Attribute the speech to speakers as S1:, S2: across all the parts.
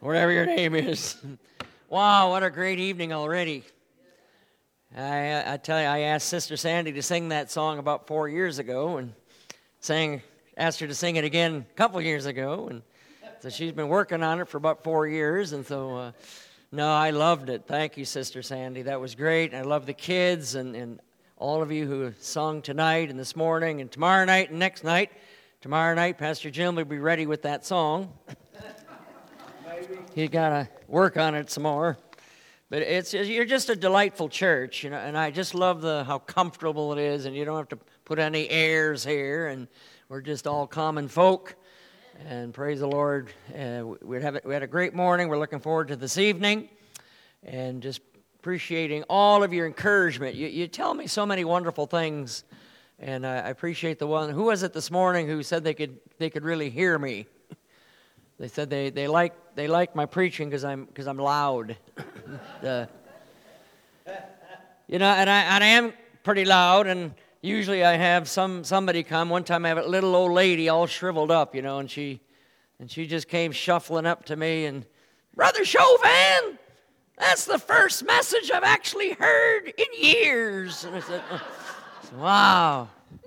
S1: whatever your name is. Wow, what a great evening already. I tell you, I asked Sister Sandy to sing that song about 4 years ago, and asked her to sing it again a couple years ago, and so she's been working on it for about 4 years, and so, no, I loved it. Thank you, Sister Sandy. That was great. I love the kids and all of you who sung tonight and this morning and tomorrow night and next night. Tomorrow night, Pastor Jim will be ready with that song. He's got to work on it some more. But you're just a delightful church, you know, and I just love how comfortable it is, and you don't have to put any airs here, and we're just all common folk. And praise the Lord. We had a great morning. We're looking forward to this evening, and just appreciating all of your encouragement. You tell me so many wonderful things, and I appreciate the one. Who was it this morning who said they could really hear me? They said they like my preaching because I'm loud. You know, and I am pretty loud, and usually I have somebody come. One time I have a little old lady all shriveled up, you know, and she just came shuffling up to me and, Brother Chauvin, that's the first message I've actually heard in years. And I said, wow.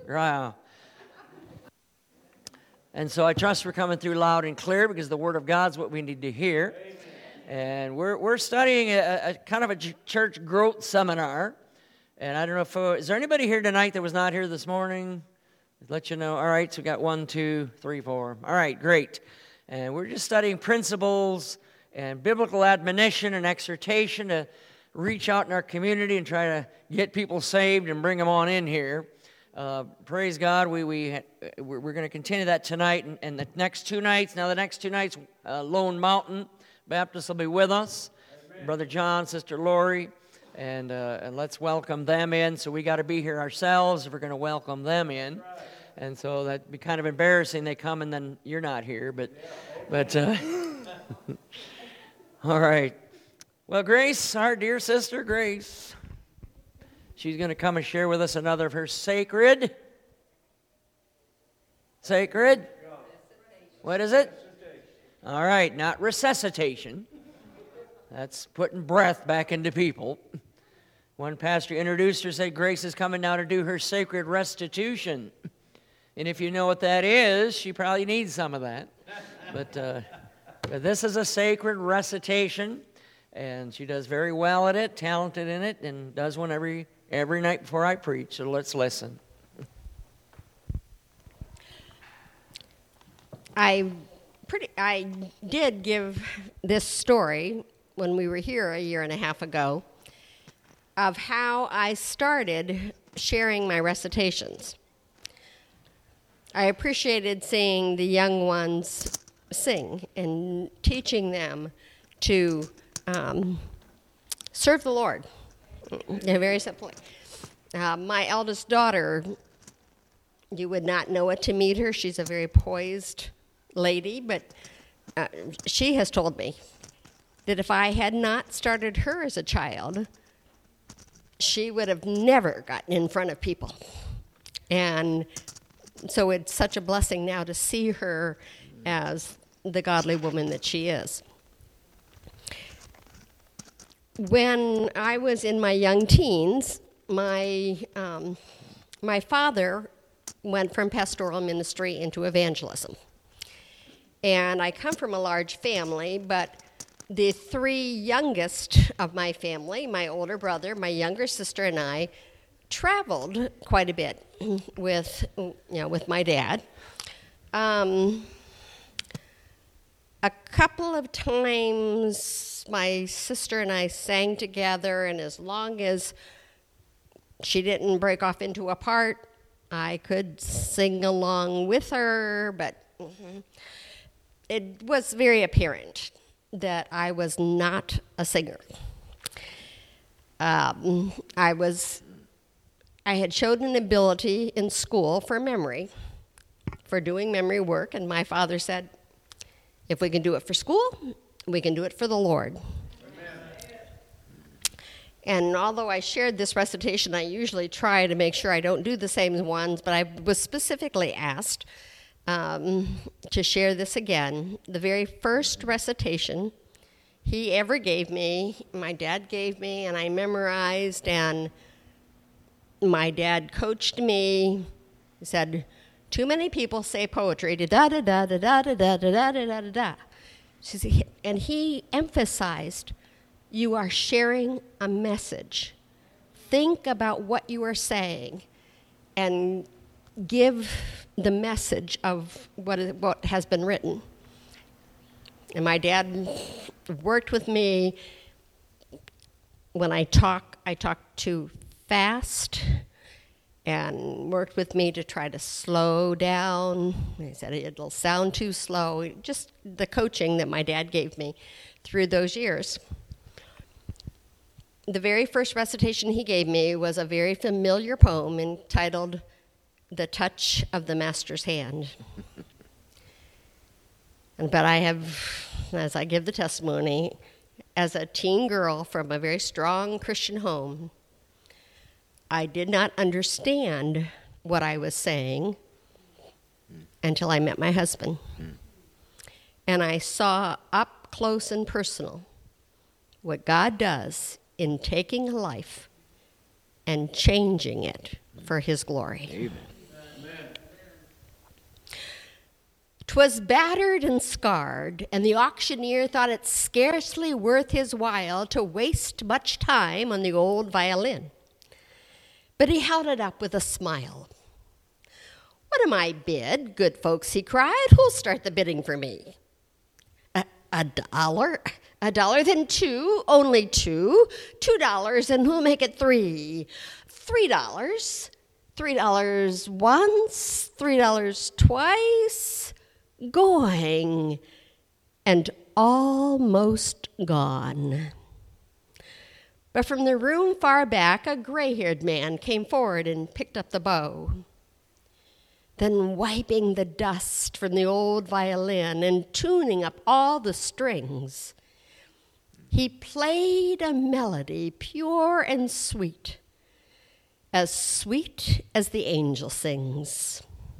S1: And so I trust we're coming through loud and clear because the Word of God's what we need to hear. Amen. And we're studying a kind of a church growth seminar. And I don't know if, is there anybody here tonight that was not here this morning? I'll let you know. All right, so we got 1, 2, 3, 4. All right, great. And we're just studying principles and biblical admonition and exhortation to reach out in our community and try to get people saved and bring them on in here. Praise God, we're going to continue that tonight and the next 2 nights. Now the next 2 nights, Lone Mountain Baptist will be with us. Amen. Brother John, Sister Lori, and let's welcome them in. So we got to be here ourselves if we're going to welcome them in. Right. And so that'd be kind of embarrassing. They come and then you're not here, but all right. Well, Grace, our dear sister Grace, she's going to come and share with us another of her sacred? What is it? All right, not resuscitation. That's putting breath back into people. One pastor introduced her, said, Grace is coming now to do her sacred restitution. And if you know what that is, she probably needs some of that. But this is a sacred recitation, and she does very well at it, talented in it, and does one every night before I preach. So let's listen.
S2: I did give this story when we were here a year and a half ago of how I started sharing my recitations. I appreciated seeing the young ones sing and teaching them to serve the Lord. Yeah, very simply. My eldest daughter, you would not know it to meet her. She's a very poised lady, but she has told me that if I had not started her as a child, she would have never gotten in front of people. And so it's such a blessing now to see her as the godly woman that she is. When I was in my young teens, my father went from pastoral ministry into evangelism. And I come from a large family, but the 3 youngest of my family, my older brother, my younger sister, and I, traveled quite a bit with my dad. A couple of times my sister and I sang together, and as long as she didn't break off into a part, I could sing along with her, but it was very apparent that I was not a singer. I had showed an ability in school for memory, for doing memory work, and my father said, if we can do it for school, we can do it for the Lord. Amen. And although I shared this recitation, I usually try to make sure I don't do the same ones, but I was specifically asked to share this again. The very first recitation he ever gave me, my dad gave me, and I memorized, and my dad coached me. He said, too many people say poetry, da-da-da-da-da-da-da-da-da-da-da-da. And he emphasized, you are sharing a message. Think about what you are saying and give the message of what has been written. And my dad worked with me. When I talk too fast, and worked with me to try to slow down. He said it'll sound too slow. Just the coaching that my dad gave me through those years. The very first recitation he gave me was a very familiar poem entitled The Touch of the Master's Hand. But I have, as I give the testimony, as a teen girl from a very strong Christian home, I did not understand what I was saying until I met my husband. And I saw up close and personal what God does in taking a life and changing it for his glory.
S1: Amen.
S2: 'Twas battered and scarred, and the auctioneer thought it scarcely worth his while to waste much time on the old violin. But he held it up with a smile. What am I bid, good folks, he cried. Who'll start the bidding for me? $1? $1, then two, only two. $2, and who'll make it three? $3. $3 once, $3 twice. Going and almost gone. But from the room far back, a gray-haired man came forward and picked up the bow. Then wiping the dust from the old violin and tuning up all the strings, he played a melody pure and sweet as the angel sings.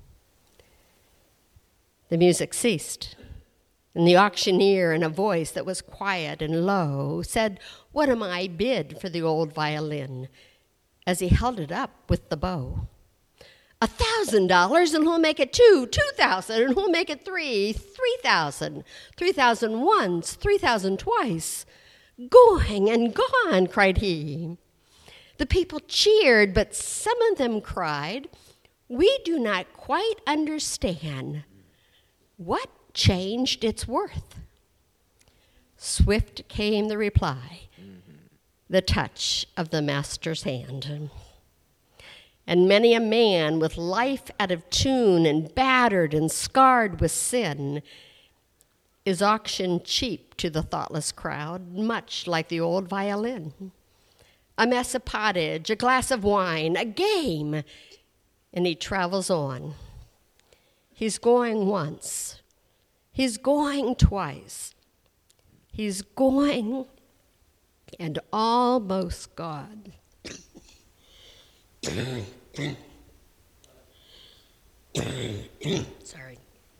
S2: The music ceased, and the auctioneer, in a voice that was quiet and low, said, "What am I bid for the old violin?" as he held it up with the bow. $1,000, and who'll make it two? $2,000, and who'll make it three? $3,000. $3,000 once, $3,000 twice. Going and gone, cried he. The people cheered, but some of them cried, "We do not quite understand. What changed its worth?" Swift came the reply, the touch of the master's hand. And many a man with life out of tune and battered and scarred with sin is auctioned cheap to the thoughtless crowd, much like the old violin. A mess of pottage, a glass of wine, a game, and he travels on. He's going once. He's going twice. He's going and almost gone. Sorry.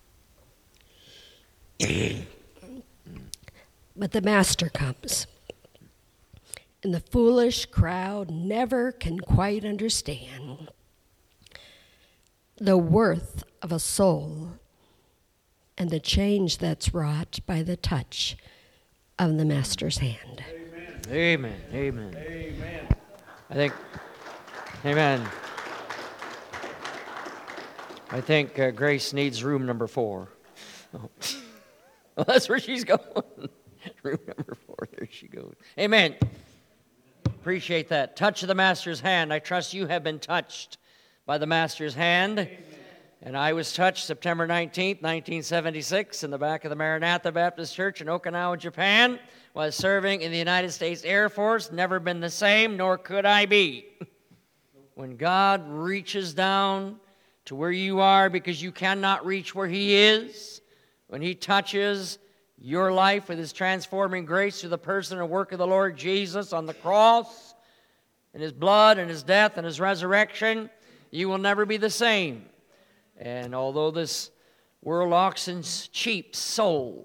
S2: But the master comes, and the foolish crowd never can quite understand the worth of a soul and the change that's wrought by the touch of the master's hand.
S1: Amen. Amen. Amen. I think Grace needs room number 4. Oh. Well, that's where she's going. Room number 4. There she goes. Amen. Appreciate that. Touch of the master's hand. I trust you have been touched by the master's hand. Amen. And I was touched September 19th, 1976, in the back of the Maranatha Baptist Church in Okinawa, Japan, while serving in the United States Air Force. Never been the same, nor could I be. When God reaches down to where you are because you cannot reach where He is, when He touches your life with His transforming grace through the person and work of the Lord Jesus on the cross, and His blood and His death and His resurrection, you will never be the same. And although this world auctions cheap souls,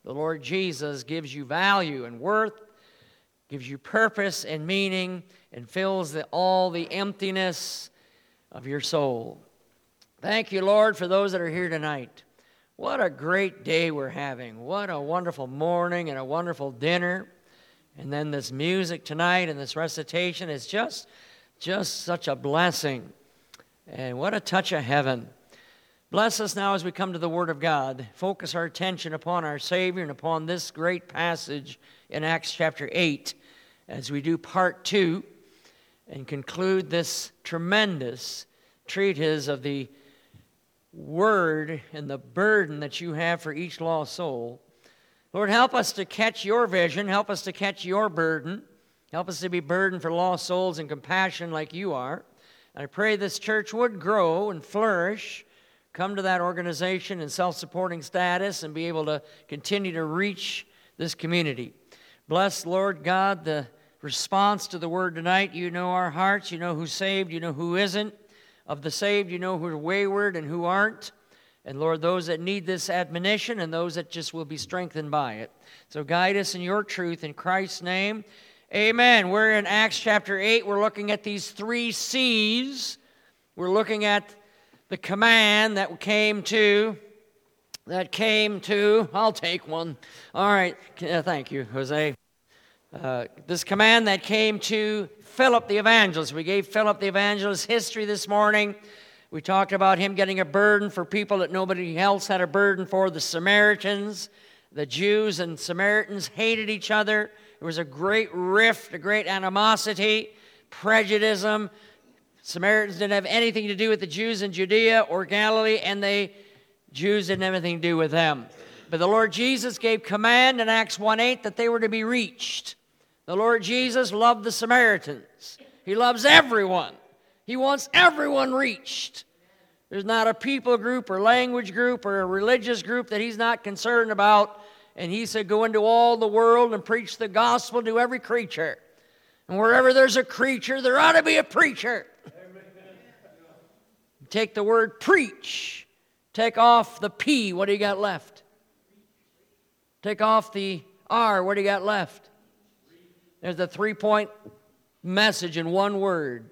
S1: The Lord Jesus gives you value and worth, gives you purpose and meaning, and fills all the emptiness of your soul. Thank you, Lord, for those that are here tonight. What a great day we're having. What a wonderful morning and a wonderful dinner. And then this music tonight and this recitation is just such a blessing. And what a touch of heaven. Bless us now as we come to the Word of God. Focus our attention upon our Savior and upon this great passage in Acts chapter 8 as we do part 2 and conclude this tremendous treatise of the Word and the burden that you have for each lost soul. Lord, help us to catch your vision. Help us to catch your burden. Help us to be burdened for lost souls and compassion like you are. And I pray this church would grow and flourish, come to that organization and self-supporting status, and be able to continue to reach this community. Bless, Lord God, the response to the word tonight. You know our hearts. You know who's saved. You know who isn't. Of the saved, you know who are wayward and who aren't. And Lord, those that need this admonition and those that just will be strengthened by it. So guide us in your truth in Christ's name. Amen. We're in Acts chapter 8. We're looking at these 3 C's. We're looking at the command that came to, I'll take one. All right. Thank you, Jose. This command that came to Philip the evangelist. We gave Philip the evangelist history this morning. We talked about him getting a burden for people that nobody else had a burden for, the Samaritans. The Jews and Samaritans hated each other. There was a great rift, a great animosity, prejudice. Samaritans didn't have anything to do with the Jews in Judea or Galilee, and the Jews didn't have anything to do with them. But the Lord Jesus gave command in Acts 1:8 that they were to be reached. The Lord Jesus loved the Samaritans. He loves everyone. He wants everyone reached. There's not a people group or language group or a religious group that he's not concerned about. And he said, go into all the world and preach the gospel to every creature. And wherever there's a creature, there ought to be a preacher. Take the word preach. Take off the P. What do you got left? Take off the R. What do you got left? There's a 3-point message in one word.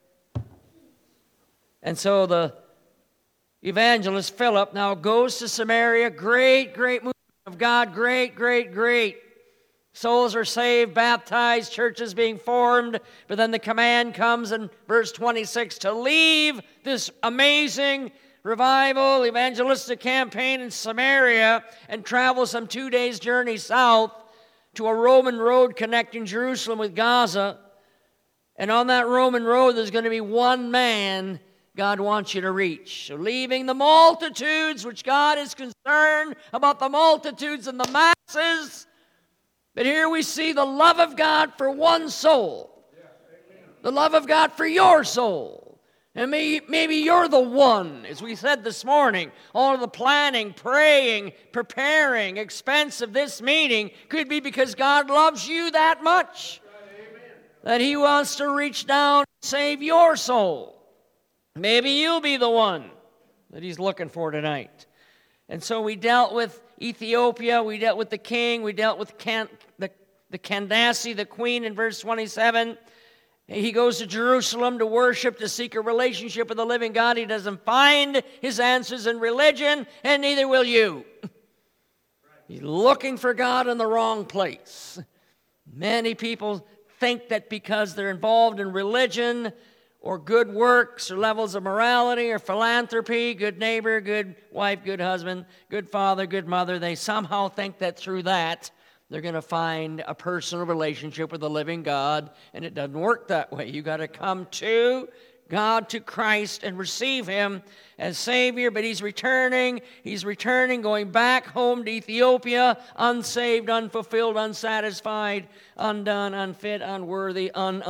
S1: And so the evangelist Philip now goes to Samaria. Great movement of God. Great. Souls are saved, baptized, churches being formed. But then the command comes in verse 26 to leave this amazing revival, evangelistic campaign in Samaria and travel some 2 days' journey south to a Roman road connecting Jerusalem with Gaza. And on that Roman road, there's going to be one man God wants you to reach. So leaving the multitudes, which God is concerned about the multitudes and the masses. But here we see the love of God for one soul. The love of God for your soul. And maybe you're the one, as we said this morning, all of the planning, praying, preparing, expense of this meeting could be because God loves you that much. That he wants to reach down and save your soul. Maybe you'll be the one that he's looking for tonight. And so we dealt with Ethiopia, we dealt with the king, we dealt with the Candace, the queen in verse 27. He goes to Jerusalem to worship, to seek a relationship with the living God. He doesn't find his answers in religion, and neither will you. He's looking for God in the wrong place. Many people think that because they're involved in religion or good works or levels of morality or philanthropy, good neighbor, good wife, good husband, good father, good mother, they somehow think that through that they're going to find a personal relationship with the living God, and it doesn't work that way. You got to come to God, to Christ, and receive him as Savior. But he's returning, going back home to Ethiopia, unsaved, unfulfilled, unsatisfied, undone, unfit, unworthy,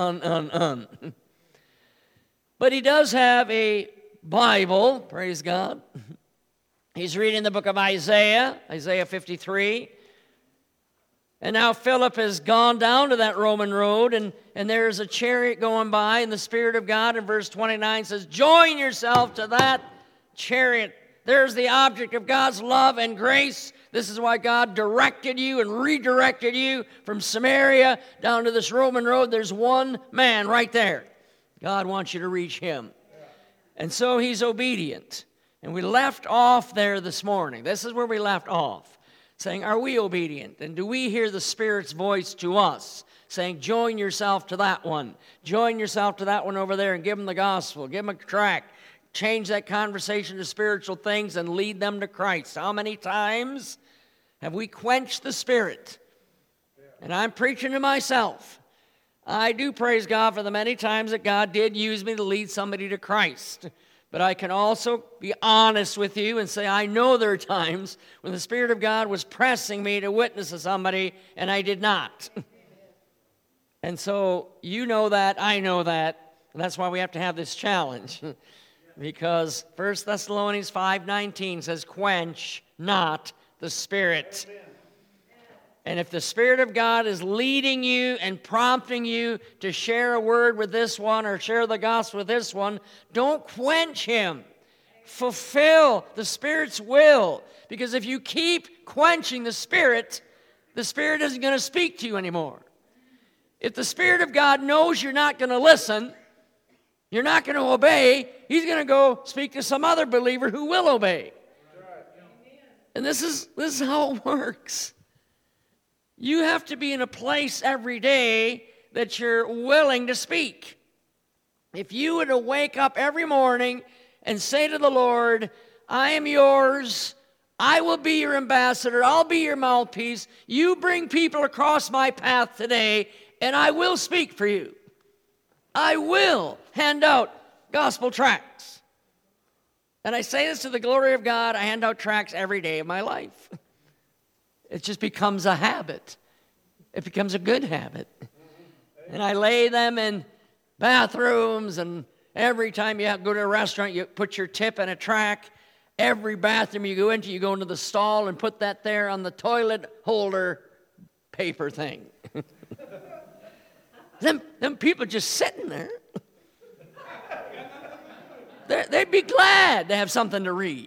S1: But he does have a Bible, praise God. He's reading the book of Isaiah 53. And now Philip has gone down to that Roman road, and there's a chariot going by, and the Spirit of God in verse 29 says, join yourself to that chariot There's the object of God's love and grace. This is why God directed you and redirected you from Samaria down to this Roman road. There's one man right there. God wants you to reach him. And so he's obedient. And we left off there this morning. This is where we left off, saying, are we obedient? And do we hear the Spirit's voice to us, saying, join yourself to that one. Join yourself to that one over there and give them the gospel. Give them a tract. Change that conversation to spiritual things and lead them to Christ. How many times have we quenched the Spirit? And I'm preaching to myself. I do praise God for the many times that God did use me to lead somebody to Christ. But I can also be honest with you and say I know there are times when the Spirit of God was pressing me to witness to somebody and I did not. And so you know that, I know that, and that's why we have to have this challenge. Because 1 Thessalonians 5:19 says, quench not the Spirit. And if the Spirit of God is leading you and prompting you to share a word with this one or share the gospel with this one, don't quench him. Fulfill the Spirit's will. Because if you keep quenching the Spirit isn't going to speak to you anymore. If the Spirit of God knows you're not going to listen, you're not going to obey, he's going to go speak to some other believer who will obey. And this is how it works. You have to be in a place every day that you're willing to speak. If you were to wake up every morning and say to the Lord, I am yours, I will be your ambassador, I'll be your mouthpiece, you bring people across my path today, and I will speak for you. I will hand out gospel tracts. And I say this to the glory of God, I hand out tracts every day of my life. It just becomes a habit. It becomes a good habit. And I lay them in bathrooms, and every time you go to a restaurant, you put your tip in a tract. Every bathroom you go into the stall and put that there on the toilet holder paper thing. Them people just sitting there. They'd be glad to have something to read.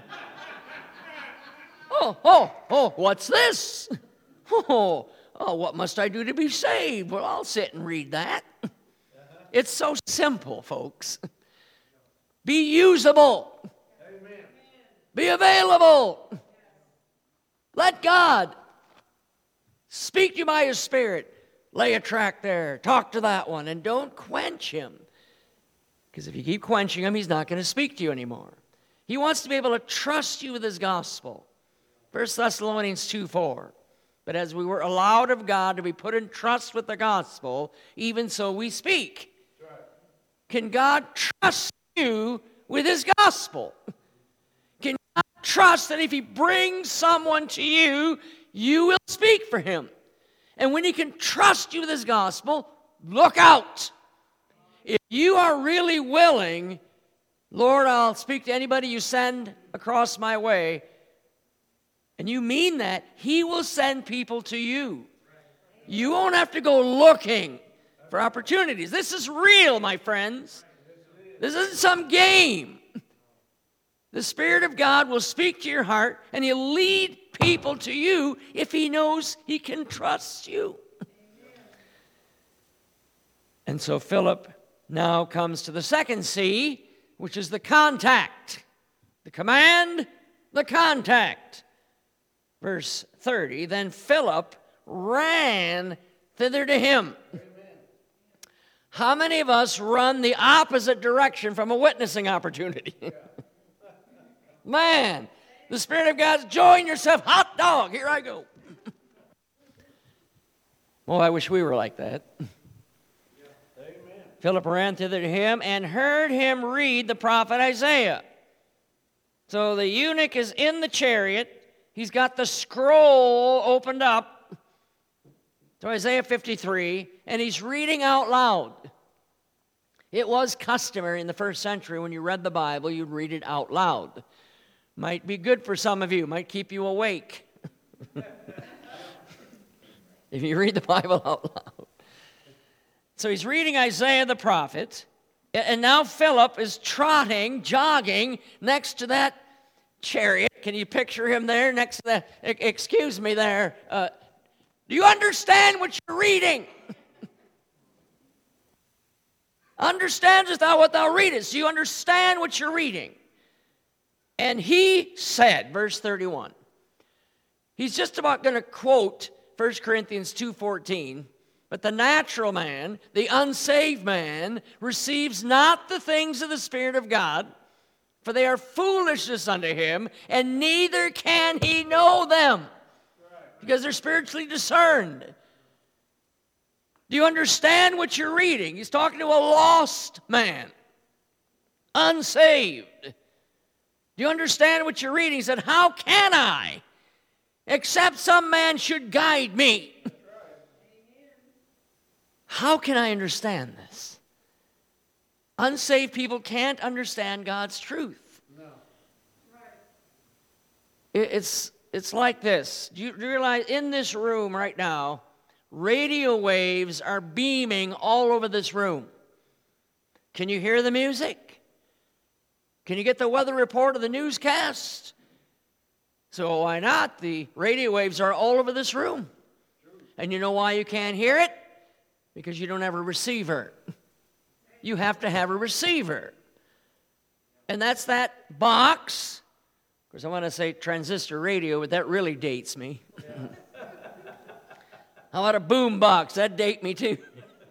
S1: Oh, what's this? Oh, what must I do to be saved? Well, I'll sit and read that. It's so simple, folks. Be usable. Amen. Be available. Let God speak to you by His Spirit. Lay a tract there. Talk to that one. And don't quench him. Because if you keep quenching him, he's not going to speak to you anymore. He wants to be able to trust you with his gospel. 1 Thessalonians 2:4. But as we were allowed of God to be put in trust with the gospel, even so we speak. Right. Can God trust you with his gospel? Can God trust that if he brings someone to you, you will speak for him? And when he can trust you with his gospel, look out. If you are really willing, Lord, I'll speak to anybody you send across my way, and you mean that, he will send people to you. You won't have to go looking for opportunities. This is real, my friends. This isn't some game. The Spirit of God will speak to your heart, and he'll lead people to you if he knows he can trust you. And so Philip now comes to the second C, which is the contact. The command, the contact. Verse 30, then Philip ran thither to him. Amen. How many of us run the opposite direction from a witnessing opportunity? Yeah. Man, the Spirit of God's, join yourself, hot dog, here I go. Well, I wish we were like that. Yeah. Amen. Philip ran thither to him and heard him read the prophet Isaiah. So the eunuch is in the chariot. He's got the scroll opened up to Isaiah 53, and he's reading out loud. It was customary in the first century when you read the Bible, you'd read it out loud. Might be good for some of you, might keep you awake. If you read the Bible out loud. So he's reading Isaiah the prophet, and now Philip is jogging next to that chariot. Can you picture him there next to the, excuse me there. Do you understand what you're reading? Understandest thou what thou readest? Do you understand what you're reading? And he said, verse 31, he's just about going to quote 1 Corinthians 2:14, but the natural man, the unsaved man, receives not the things of the Spirit of God, for they are foolishness unto him, and neither can he know them, because they're spiritually discerned. Do you understand what you're reading? He's talking to a lost man, unsaved. Do you understand what you're reading? He said, how can I, except some man should guide me? How can I understand this? Unsaved people can't understand God's truth. No. It's like this. Do you realize in this room right now, radio waves are beaming all over this room? Can you hear the music? Can you get the weather report of the newscast? So why not? The radio waves are all over this room. And you know why you can't hear it? Because you don't have a receiver. You have to have a receiver. And that's that box. Of course, I want to say transistor radio, but that really dates me. How about a boom box? That date me too.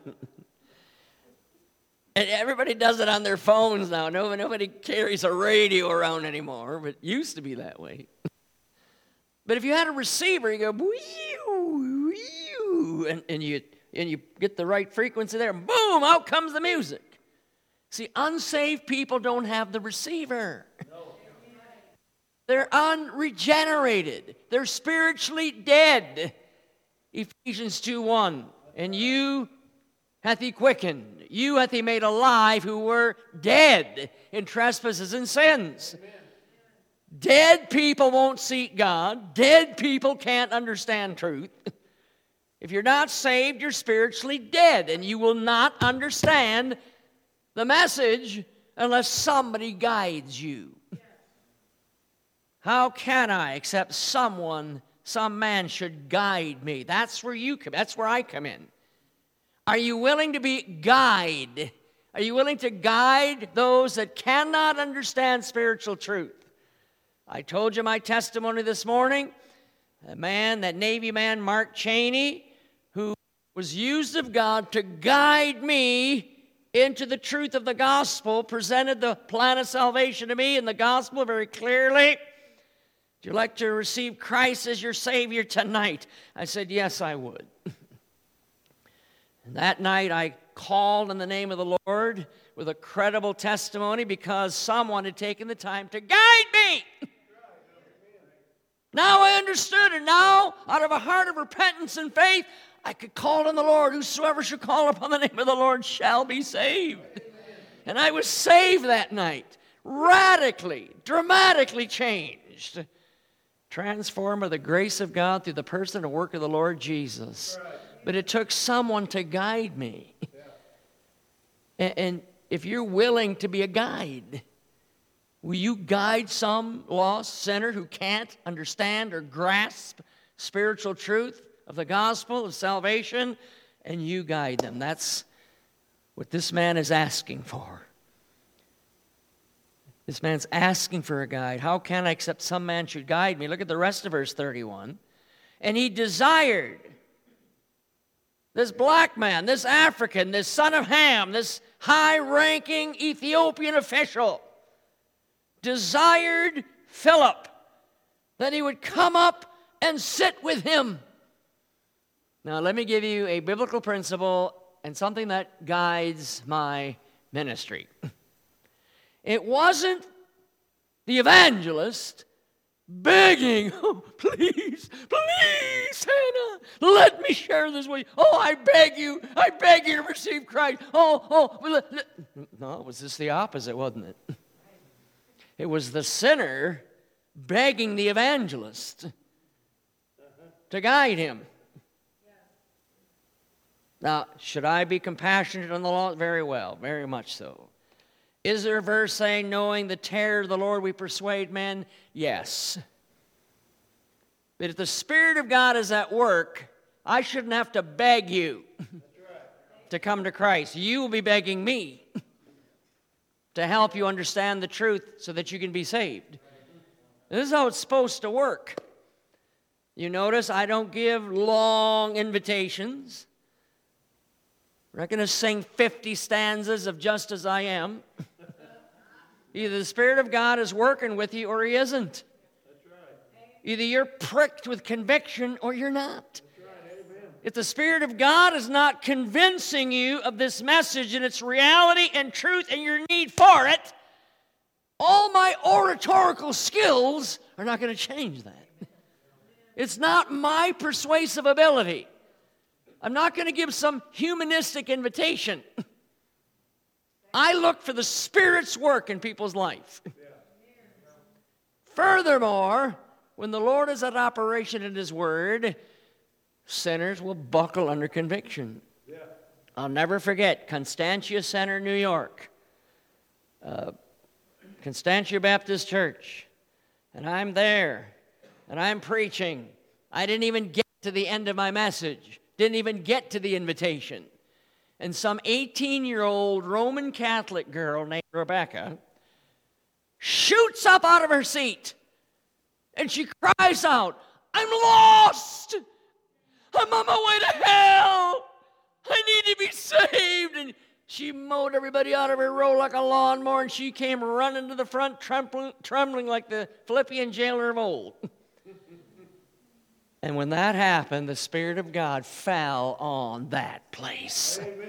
S1: And everybody does it on their phones now. Nobody carries a radio around anymore, but it used to be that way. But if you had a receiver, you go, wee-oo, wee-oo, and you get the right frequency there, and boom, out comes the music. See, unsaved people don't have the receiver. No. They're unregenerated. They're spiritually dead. Ephesians 2:1, and you hath he quickened, you hath he made alive who were dead in trespasses and sins. Amen. Dead people won't seek God. Dead people can't understand truth. If you're not saved, you're spiritually dead, and you will not understand the message unless somebody guides you. How can I, except some man should guide me? That's where you come. That's where I come in. Are you willing to be guide? Are you willing to guide those that cannot understand spiritual truth? I told you my testimony this morning. That Navy man, Mark Cheney, who was used of God to guide me into the truth of the gospel, presented the plan of salvation to me in the gospel very clearly. Would you like to receive Christ as your Savior tonight? I said, yes, I would. And that night I called in the name of the Lord with a credible testimony because someone had taken the time to guide me. Now I understood, and now, out of a heart of repentance and faith, I could call on the Lord. Whosoever shall call upon the name of the Lord shall be saved. And I was saved that night, radically, dramatically changed, transformed by the grace of God through the person and work of the Lord Jesus. But it took someone to guide me. And if you're willing to be a guide, will you guide some lost sinner who can't understand or grasp spiritual truth of the gospel of salvation, and you guide them? That's what this man is asking for. This man's asking for a guide. How can I, except some man should guide me? Look at the rest of verse 31. And he desired, this black man, this African, this son of Ham, this high-ranking Ethiopian official, desired Philip that he would come up and sit with him. Now, let me give you a biblical principle and something that guides my ministry. It wasn't the evangelist begging, oh, please, Hannah, let me share this with you. Oh, I beg you to receive Christ. No, it was just the opposite, wasn't it? It was the sinner begging the evangelist to guide him. Now, should I be compassionate on the law? Very well, very much so. Is there a verse saying, knowing the terror of the Lord we persuade men? Yes. But if the Spirit of God is at work, I shouldn't have to beg you to come to Christ. You will be begging me to help you understand the truth so that you can be saved. This is how it's supposed to work. You notice I don't give long invitations. We're not going to sing 50 stanzas of Just As I Am. Either the Spirit of God is working with you or He isn't. Either you're pricked with conviction or you're not. If the Spirit of God is not convincing you of this message and its reality and truth and your need for it, all my oratorical skills are not going to change that. It's not my persuasive ability. I'm not going to give some humanistic invitation. I look for the Spirit's work in people's life. Furthermore, when the Lord is at operation in His Word, sinners will buckle under conviction. I'll never forget Constantia Center, New York. Constantia Baptist Church. And I'm there. And I'm preaching. I didn't even get to the end of my message. Didn't even get to the invitation. And some 18-year-old Roman Catholic girl named Rebecca shoots up out of her seat. And she cries out, I'm lost! I'm on my way to hell! I need to be saved! And she mowed everybody out of her row like a lawnmower, and she came running to the front, trembling like the Philippian jailer of old. And when that happened, the Spirit of God fell on that place. Amen.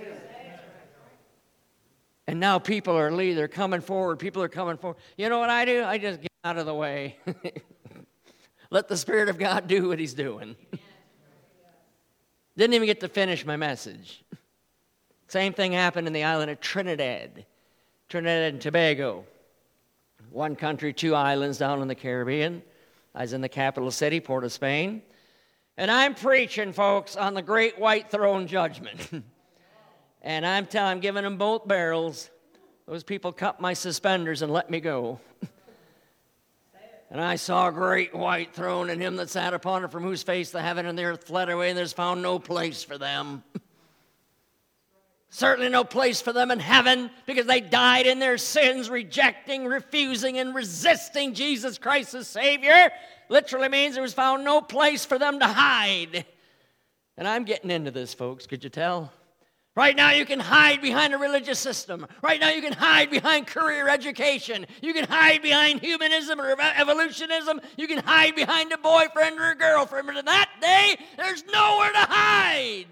S1: And now people are leading, they're coming forward, people are coming forward. You know what I do? I just get out of the way. Let the Spirit of God do what He's doing. Didn't even get to finish my message. Same thing happened in the island of Trinidad and Tobago. One country, two islands down in the Caribbean. I was in the capital city, Port of Spain. And I'm preaching, folks, on the great white throne judgment. And I'm giving them both barrels. Those people cut my suspenders and let me go. And I saw a great white throne and Him that sat upon it, from whose face the heaven and the earth fled away, and there's found no place for them. Certainly no place for them in heaven, because they died in their sins, rejecting, refusing, and resisting Jesus Christ as Savior. Literally means there was found no place for them to hide. And I'm getting into this, folks. Could you tell? Right now you can hide behind a religious system. Right now you can hide behind career education. You can hide behind humanism or evolutionism. You can hide behind a boyfriend or a girlfriend. But in that day, there's nowhere to hide.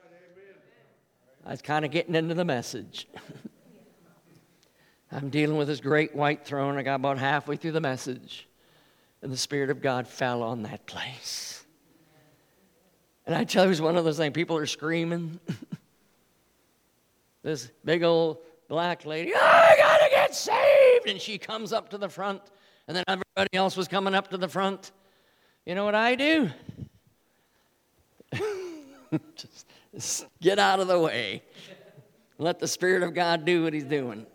S1: I was kind of getting into the message. I'm dealing with this great white throne. I got about halfway through the message, and the Spirit of God fell on that place. And I tell you, it was one of those things. People are screaming. This big old black lady, I gotta get saved! And she comes up to the front, and then everybody else was coming up to the front. You know what I do? Just get out of the way. Let the Spirit of God do what He's doing.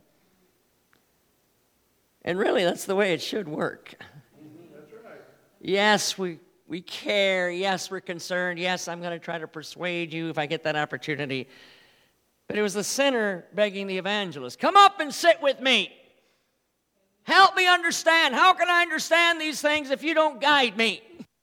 S1: And really, that's the way it should work. That's right. Yes, we care. Yes, we're concerned. Yes, I'm going to try to persuade you if I get that opportunity. But it was the sinner begging the evangelist, come up and sit with me. Help me understand. How can I understand these things if you don't guide me?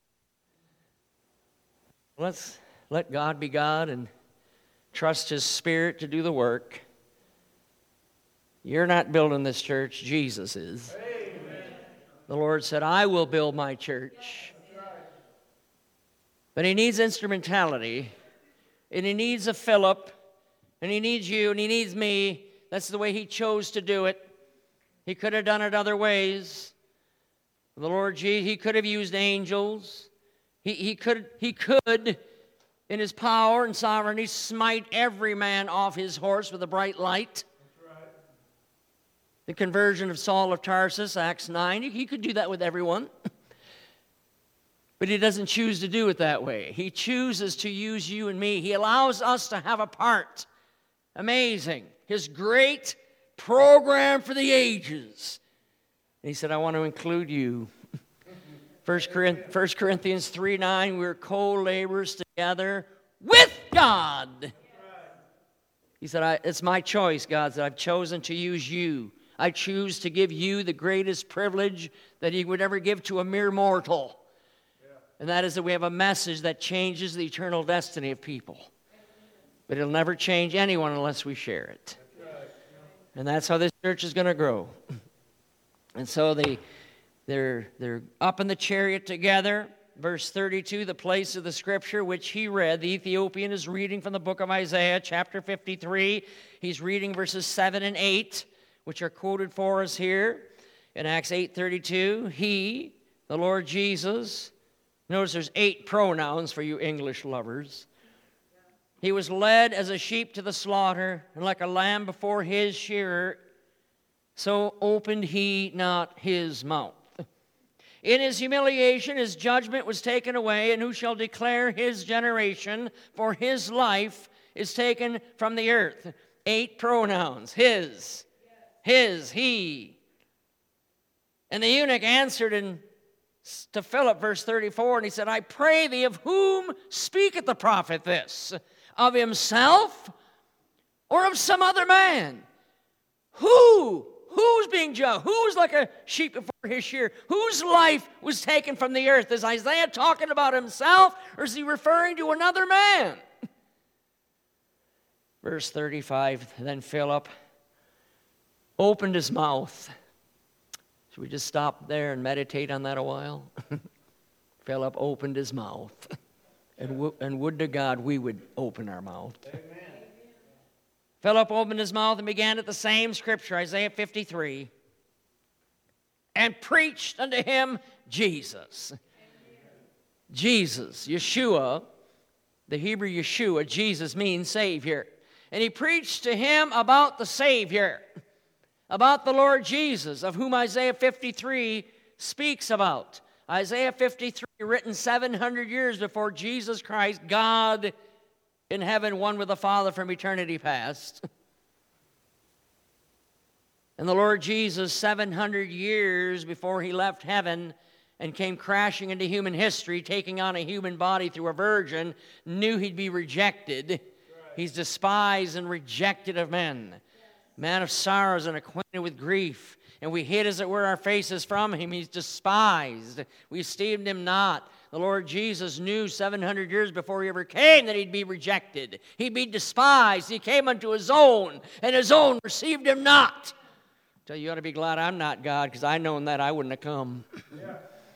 S1: Let's let God be God and trust His Spirit to do the work. You're not building this church, Jesus is. Amen. The Lord said, I will build my church. But He needs instrumentality, and He needs a Philip, and He needs you, and He needs me. That's the way He chose to do it. He could have done it other ways. The Lord Jesus, He could have used angels. He could, in His power and sovereignty, smite every man off his horse with a bright light. That's right. The conversion of Saul of Tarsus, Acts 9, He could do that with everyone. But He doesn't choose to do it that way. He chooses to use you and me. He allows us to have a part. Amazing. His great programmed for the ages. And he said, I want to include you. 1 Corinthians 3:9, we're co-laborers together with God. He said, it's my choice, God, that I've chosen to use you. I choose to give you the greatest privilege that he would ever give to a mere mortal. And that is that we have a message that changes the eternal destiny of people. But it'll never change anyone unless we share it. And that's how this church is going to grow. And so they're up in the chariot together. Verse 32, the place of the scripture which he read. The Ethiopian is reading from the book of Isaiah, chapter 53. He's reading verses 7 and 8, which are quoted for us here in Acts 8:32. He, the Lord Jesus, notice there's 8 pronouns for you English lovers. He was led as a sheep to the slaughter, and like a lamb before his shearer, so opened he not his mouth. In his humiliation, his judgment was taken away, and who shall declare his generation? For his life is taken from the earth. 8 pronouns. His, he. And the eunuch answered to Philip, verse 34, and he said, I pray thee, of whom speaketh the prophet this? Of himself or of some other man? Who's being judged? Who's like a sheep before his shearer? Whose life was taken from the earth? Is Isaiah talking about himself, or is he referring to another man? Verse 35, then Philip opened his mouth. Should we just stop there and meditate on that a while? Philip opened his mouth. And would to God we would open our mouth. Amen. Philip opened his mouth and began at the same scripture, Isaiah 53, and preached unto him Jesus. Amen. Jesus, Yeshua, the Hebrew Yeshua, Jesus means Savior. And he preached to him about the Savior, about the Lord Jesus, of whom Isaiah 53 speaks about. Isaiah 53, written 700 years before Jesus Christ, God in heaven, one with the Father from eternity past. And the Lord Jesus, 700 years before he left heaven and came crashing into human history, taking on a human body through a virgin, knew he'd be rejected. He's despised and rejected of men. Man of sorrows and acquainted with grief. And we hid, as it were, our faces from him. He's despised. We esteemed him not. The Lord Jesus knew 700 years before he ever came that he'd be rejected. He'd be despised. He came unto his own, and his own received him not. I tell you, you ought to be glad I'm not God, because I known that I wouldn't have come. Yeah.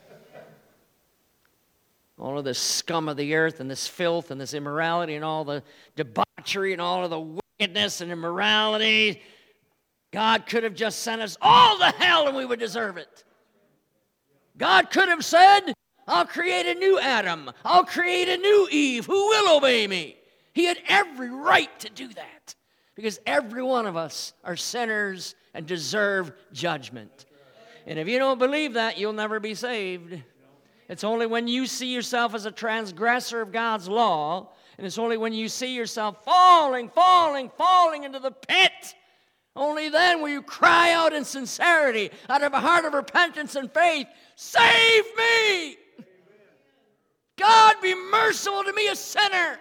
S1: All of this scum of the earth and this filth and this immorality and all the debauchery and all of the wickedness and immorality. God could have just sent us all to hell and we would deserve it. God could have said, I'll create a new Adam. I'll create a new Eve who will obey me. He had every right to do that because every one of us are sinners and deserve judgment. And if you don't believe that, you'll never be saved. It's only when you see yourself as a transgressor of God's law, and it's only when you see yourself falling into the pit, only then will you cry out in sincerity, out of a heart of repentance and faith, save me! Amen. God, be merciful to me, a sinner!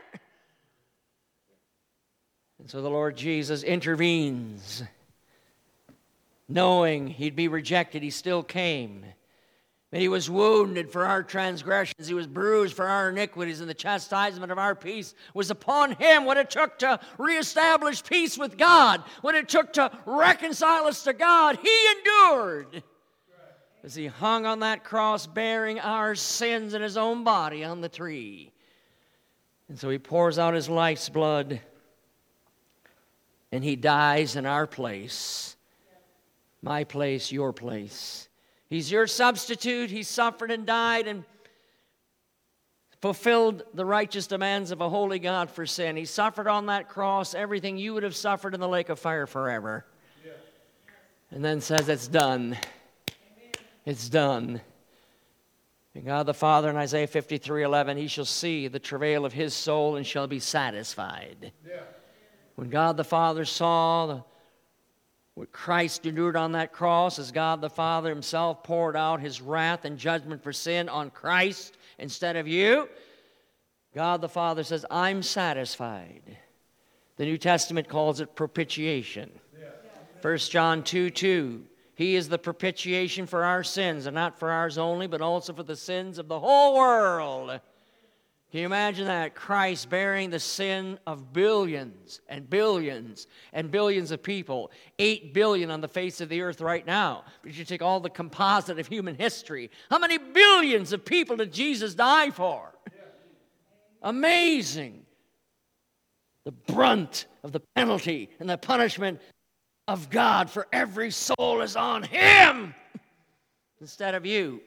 S1: And so the Lord Jesus intervenes. Knowing he'd be rejected, he still came. And he was wounded for our transgressions. He was bruised for our iniquities, and the chastisement of our peace was upon him. What it took to reestablish peace with God, what it took to reconcile us to God, he endured. As he hung on that cross, bearing our sins in his own body on the tree. And so he pours out his life's blood, and he dies in our place. My place, your place. He's your substitute. He suffered and died and fulfilled the righteous demands of a holy God for sin. He suffered on that cross everything you would have suffered in the lake of fire forever. Yeah. And then says, it's done. Amen. It's done. And God the Father in Isaiah 53:11, he shall see the travail of his soul and shall be satisfied. Yeah. When God the Father saw what Christ endured on that cross as God the Father himself poured out his wrath and judgment for sin on Christ instead of you, God the Father says, I'm satisfied. The New Testament calls it propitiation. 1 John 2:2, he is the propitiation for our sins, and not for ours only, but also for the sins of the whole world. Can you imagine that? Christ bearing the sin of billions and billions and billions of people. 8 billion on the face of the earth right now. But you take all the composite of human history. How many billions of people did Jesus die for? Amazing. The brunt of the penalty and the punishment of God for every soul is on him instead of you.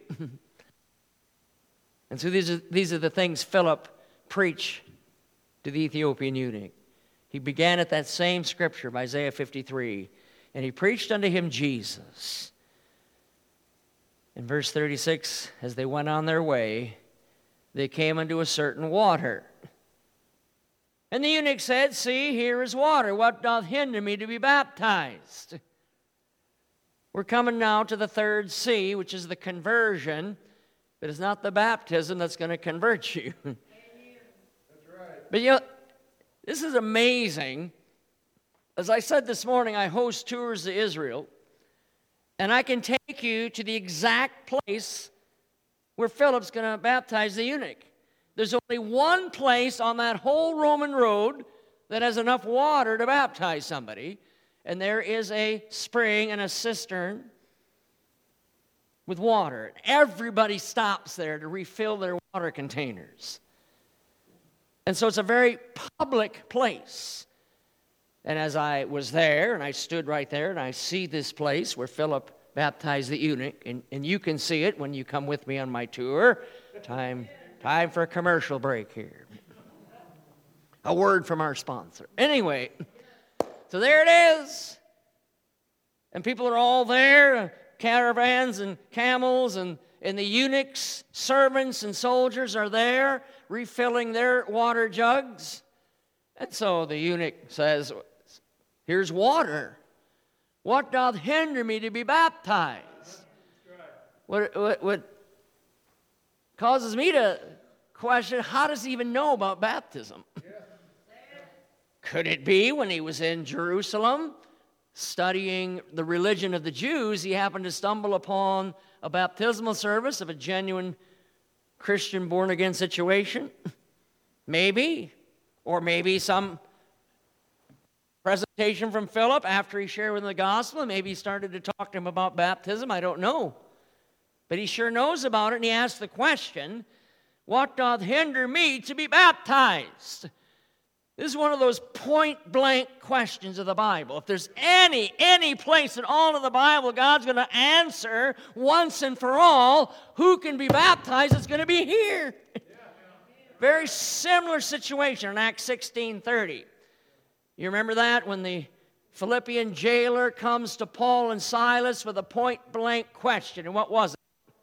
S1: And so these are the things Philip preached to the Ethiopian eunuch. He began at that same scripture of Isaiah 53, and he preached unto him Jesus. In verse 36, as they went on their way, they came unto a certain water. And the eunuch said, See, here is water. What doth hinder me to be baptized? We're coming now to the third C, which is the conversion. But it's not the baptism that's going to convert you. That's right. But you know, this is amazing. As I said this morning, I host tours to Israel, and I can take you to the exact place where Philip's going to baptize the eunuch. There's only one place on that whole Roman road that has enough water to baptize somebody, and there is a spring and a cistern with water. Everybody stops there to refill their water containers. And so it's a very public place. And as I was there, and I stood right there, and I see this place where Philip baptized the eunuch, and you can see it when you come with me on my tour. Time for a commercial break here. A word from our sponsor. Anyway, so there it is. And people are all there, caravans and camels, and the eunuchs, servants and soldiers are there refilling their water jugs. And so the eunuch says, Here's water. What doth hinder me to be baptized? What causes me to question, how does he even know about baptism? Could it be when he was in Jerusalem studying the religion of the Jews, he happened to stumble upon a baptismal service of a genuine Christian born-again situation? Maybe. Or maybe some presentation from Philip after he shared with him the gospel. Maybe he started to talk to him about baptism. I don't know. But he sure knows about it, and he asked the question, what doth hinder me to be baptized? This is one of those point-blank questions of the Bible. If there's any place in all of the Bible God's going to answer once and for all who can be baptized, it's going to be here. Very similar situation in Acts 16:30. You remember that when the Philippian jailer comes to Paul and Silas with a point-blank question. And what was it?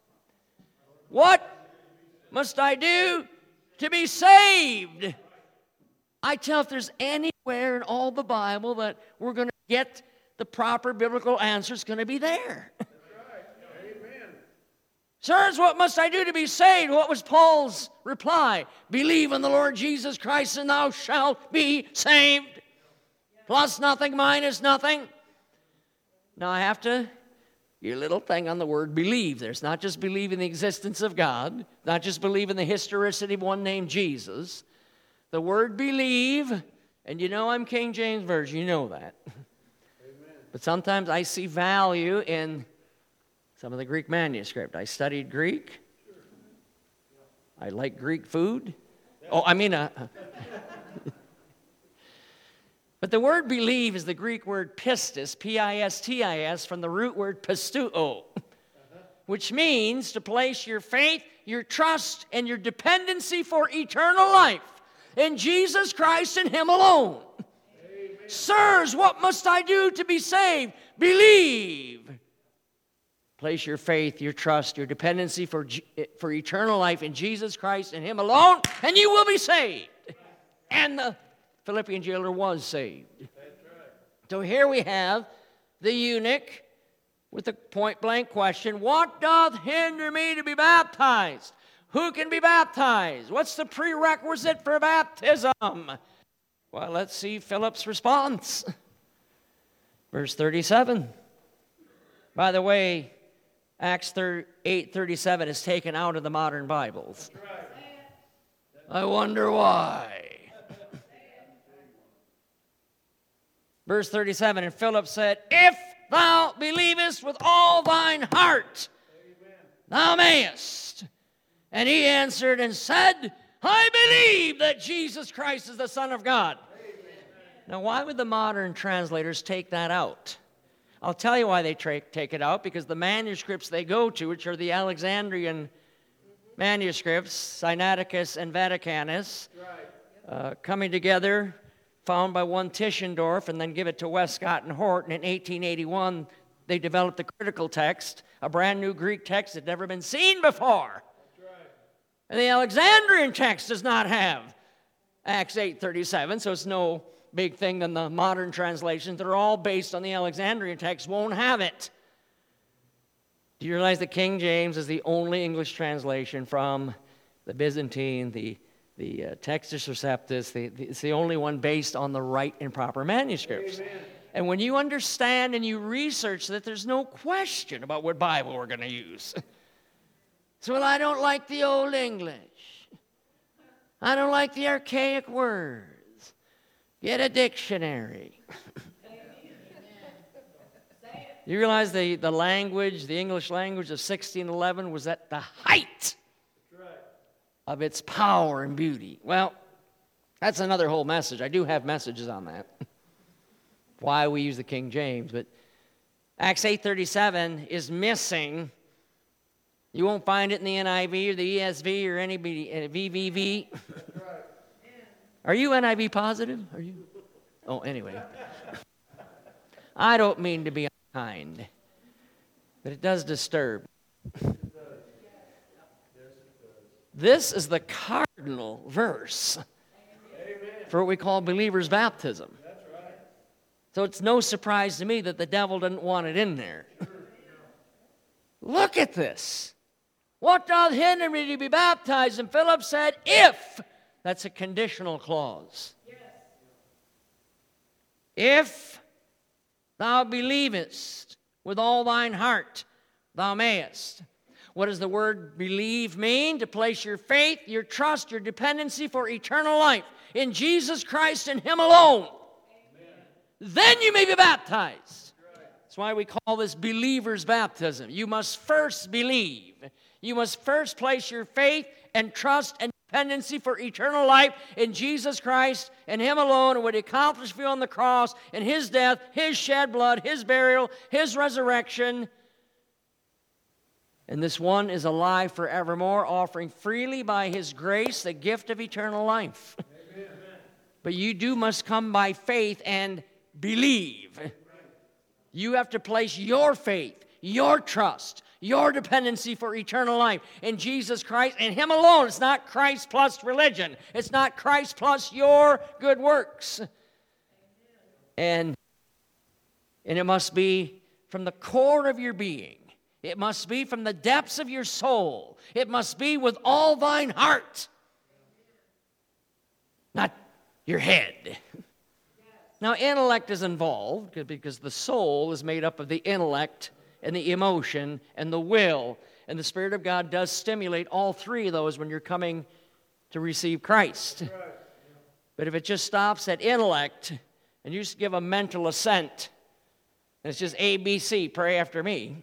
S1: What must I do to be saved? I tell if there's anywhere in all the Bible that we're going to get the proper biblical answer, it's going to be there. That's right. Amen. Sirs, what must I do to be saved? What was Paul's reply? Believe in the Lord Jesus Christ and thou shalt be saved. Plus nothing, minus nothing. Now I have to, your little thing on the word believe. There's not just believe in the existence of God, not just believe in the historicity of one named Jesus. The word believe, and you know I'm King James Version, you know that. Amen. But sometimes I see value in some of the Greek manuscript. I studied Greek. I like Greek food. But the word believe is the Greek word pistis, P-I-S-T-I-S, from the root word pisteuo, which means to place your faith, your trust, and your dependency for eternal life in Jesus Christ and Him alone. Amen. Sirs, what must I do to be saved? Believe. Place your faith, your trust, your dependency for eternal life in Jesus Christ and Him alone, and you will be saved. And the Philippian jailer was saved. That's right. So here we have the eunuch with a point-blank question, what doth hinder me to be baptized? Who can be baptized? What's the prerequisite for baptism? Well, let's see Philip's response. Verse 37. By the way, Acts 8:37 is taken out of the modern Bibles. I wonder why. Verse 37, and Philip said, if thou believest with all thine heart, thou mayest. And he answered and said, I believe that Jesus Christ is the Son of God. Now, why would the modern translators take that out? I'll tell you why they take it out, because the manuscripts they go to, which are the Alexandrian manuscripts, Sinaiticus and Vaticanus, coming together, found by one Tischendorf, and then give it to Westcott and Hort. And in 1881, they developed the critical text, a brand new Greek text that had never been seen before. And the Alexandrian text does not have Acts 8:37, so it's no big thing than the modern translations that are all based on the Alexandrian text won't have it. Do you realize that King James is the only English translation from the Byzantine, the Textus Receptus, it's the only one based on the right and proper manuscripts. Amen. And when you understand and you research that, there's no question about what Bible we're going to use. So, well, I don't like the Old English. I don't like the archaic words. Get a dictionary. You realize the language, the English language of 1611 was at the height of its power and beauty. Well, that's another whole message. I do have messages on that. Why we use the King James. But Acts 8:37 is missing. You won't find it in the NIV or the ESV or any VVV. Are you NIV positive? Are you? Oh, anyway. I don't mean to be unkind, but it does disturb. This is the cardinal verse for what we call believers' baptism. So it's no surprise to me that the devil didn't want it in there. Look at this. What doth hinder me to be baptized? And Philip said, if. That's a conditional clause. If thou believest with all thine heart, thou mayest. What does the word believe mean? To place your faith, your trust, your dependency for eternal life in Jesus Christ and Him alone. Amen. Then you may be baptized. That's why we call this believer's baptism. You must first believe. You must first place your faith and trust and dependency for eternal life in Jesus Christ and Him alone, and what He accomplished for you on the cross, and His death, His shed blood, His burial, His resurrection. And this one is alive forevermore, offering freely by His grace the gift of eternal life. Amen. But you must come by faith and believe. You have to place your faith, your trust, your dependency for eternal life in Jesus Christ and Him alone. It's not Christ plus religion. It's not Christ plus your good works. And it must be from the core of your being. It must be from the depths of your soul. It must be with all thine heart. Not your head. Now, intellect is involved because the soul is made up of the intellect and the emotion and the will. And the Spirit of God does stimulate all three of those when you're coming to receive Christ. But if it just stops at intellect and you just give a mental assent, and it's just A, B, C, pray after me,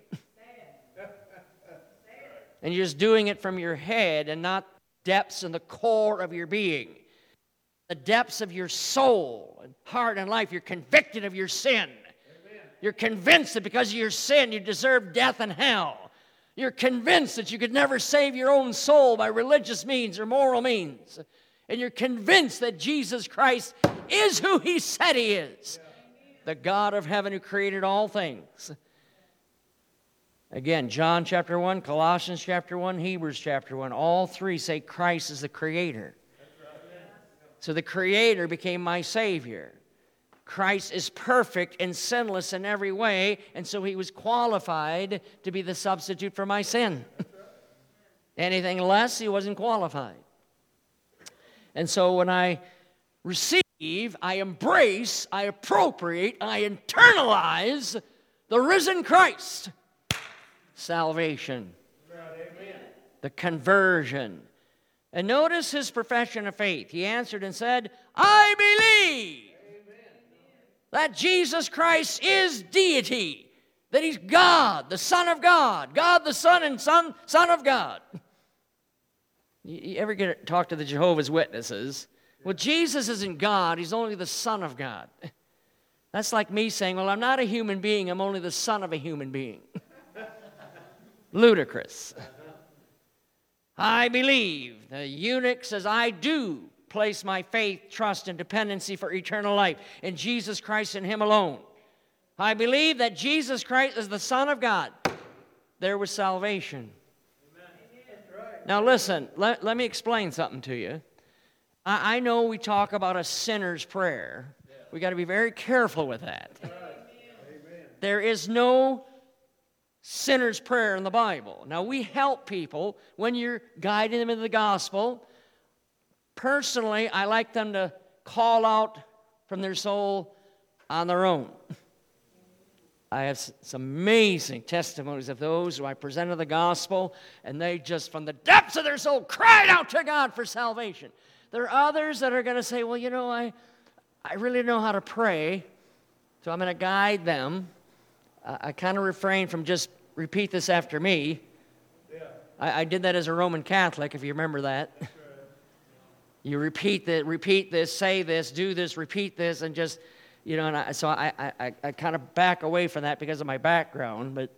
S1: and you're just doing it from your head and not depths in the core of your being, the depths of your soul and heart and life, you're convicted of your sin. You're convinced that because of your sin, you deserve death and hell. You're convinced that you could never save your own soul by religious means or moral means. And you're convinced that Jesus Christ is who He said He is, the God of heaven who created all things. Again, John chapter 1, Colossians chapter 1, Hebrews chapter 1, all three say Christ is the Creator. So the Creator became my Savior. Christ is perfect and sinless in every way, and so he was qualified to be the substitute for my sin. Anything less, he wasn't qualified. And so when I receive, I embrace, I appropriate, I internalize the risen Christ. Salvation. Amen. The conversion. And notice his profession of faith. He answered and said, I believe that Jesus Christ is deity, that he's God, the Son of God, God the Son and Son of God. You ever talk to the Jehovah's Witnesses? Well, Jesus isn't God, he's only the Son of God. That's like me saying, well, I'm not a human being, I'm only the son of a human being. Ludicrous. I believe. The eunuch says, I do place my faith, trust, and dependency for eternal life in Jesus Christ and him alone. I believe that Jesus Christ is the Son of God. There was salvation. Amen. Now listen, let me explain something to you. I know we talk about a sinner's prayer. We got to be very careful with that. Amen. There is no sinner's prayer in the Bible. Now, we help people when you're guiding them into the gospel. Personally, I like them to call out from their soul on their own. I have some amazing testimonies of those who I presented the gospel, and they just, from the depths of their soul, cried out to God for salvation. There are others that are going to say, well, you know, I really know how to pray, so I'm going to guide them. I kind of refrain from just repeat this after me. Yeah. I did that as a Roman Catholic, if you remember that. Right. You repeat this, say this, do this, repeat this, and just, you know, and so I kind of back away from that because of my background, but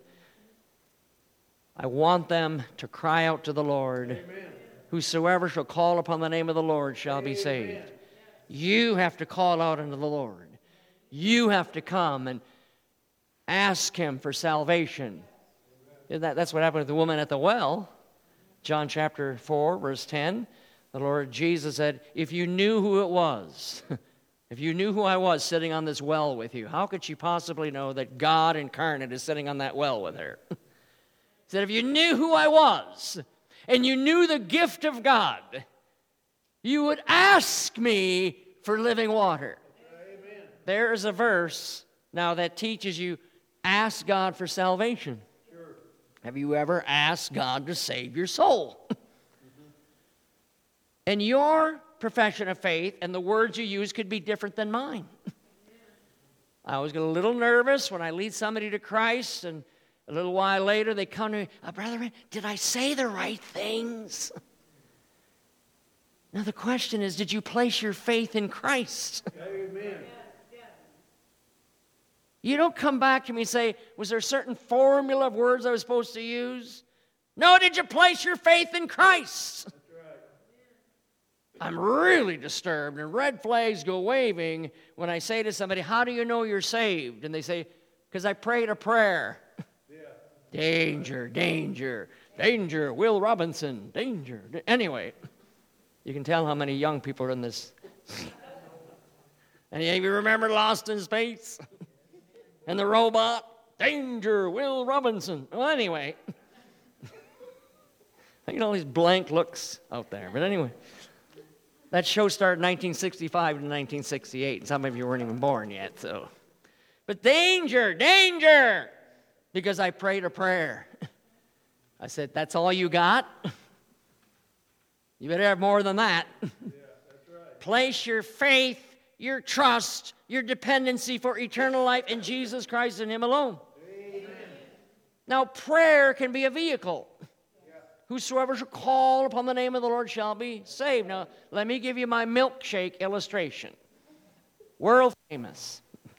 S1: I want them to cry out to the Lord. Amen. Whosoever shall call upon the name of the Lord shall be saved. Amen. You have to call out unto the Lord. You have to come and ask him for salvation. That's what happened with the woman at the well. John chapter 4, verse 10. The Lord Jesus said, if you knew who it was, if you knew who I was sitting on this well with you, how could she possibly know that God incarnate is sitting on that well with her? He said, if you knew who I was, and you knew the gift of God, you would ask me for living water. Amen. There is a verse now that teaches you, ask God for salvation. Sure. Have you ever asked God to save your soul? Mm-hmm. And your profession of faith and the words you use could be different than mine. I always get a little nervous when I lead somebody to Christ, and a little while later they come to me, brother, did I say the right things? Now the question is, did you place your faith in Christ? Amen. You don't come back to me and say, was there a certain formula of words I was supposed to use? No, did you place your faith in Christ? That's right. I'm really disturbed, and red flags go waving when I say to somebody, how do you know you're saved? And they say, because I prayed a prayer. Yeah. Danger, danger, danger, Will Robinson, danger. Anyway, you can tell how many young people are in this. And you remember Lost in Space? And the robot, danger, Will Robinson. Well, anyway. I get all these blank looks out there. But anyway, that show started in 1965 to 1968. And some of you weren't even born yet, so. But danger, danger, because I prayed a prayer. I said, that's all you got? You better have more than that. Yeah, that's right. Place your faith, your trust, your dependency for eternal life in Jesus Christ and him alone. Amen. Now, prayer can be a vehicle. Yeah. Whosoever shall call upon the name of the Lord shall be saved. Now, let me give you my milkshake illustration. World famous.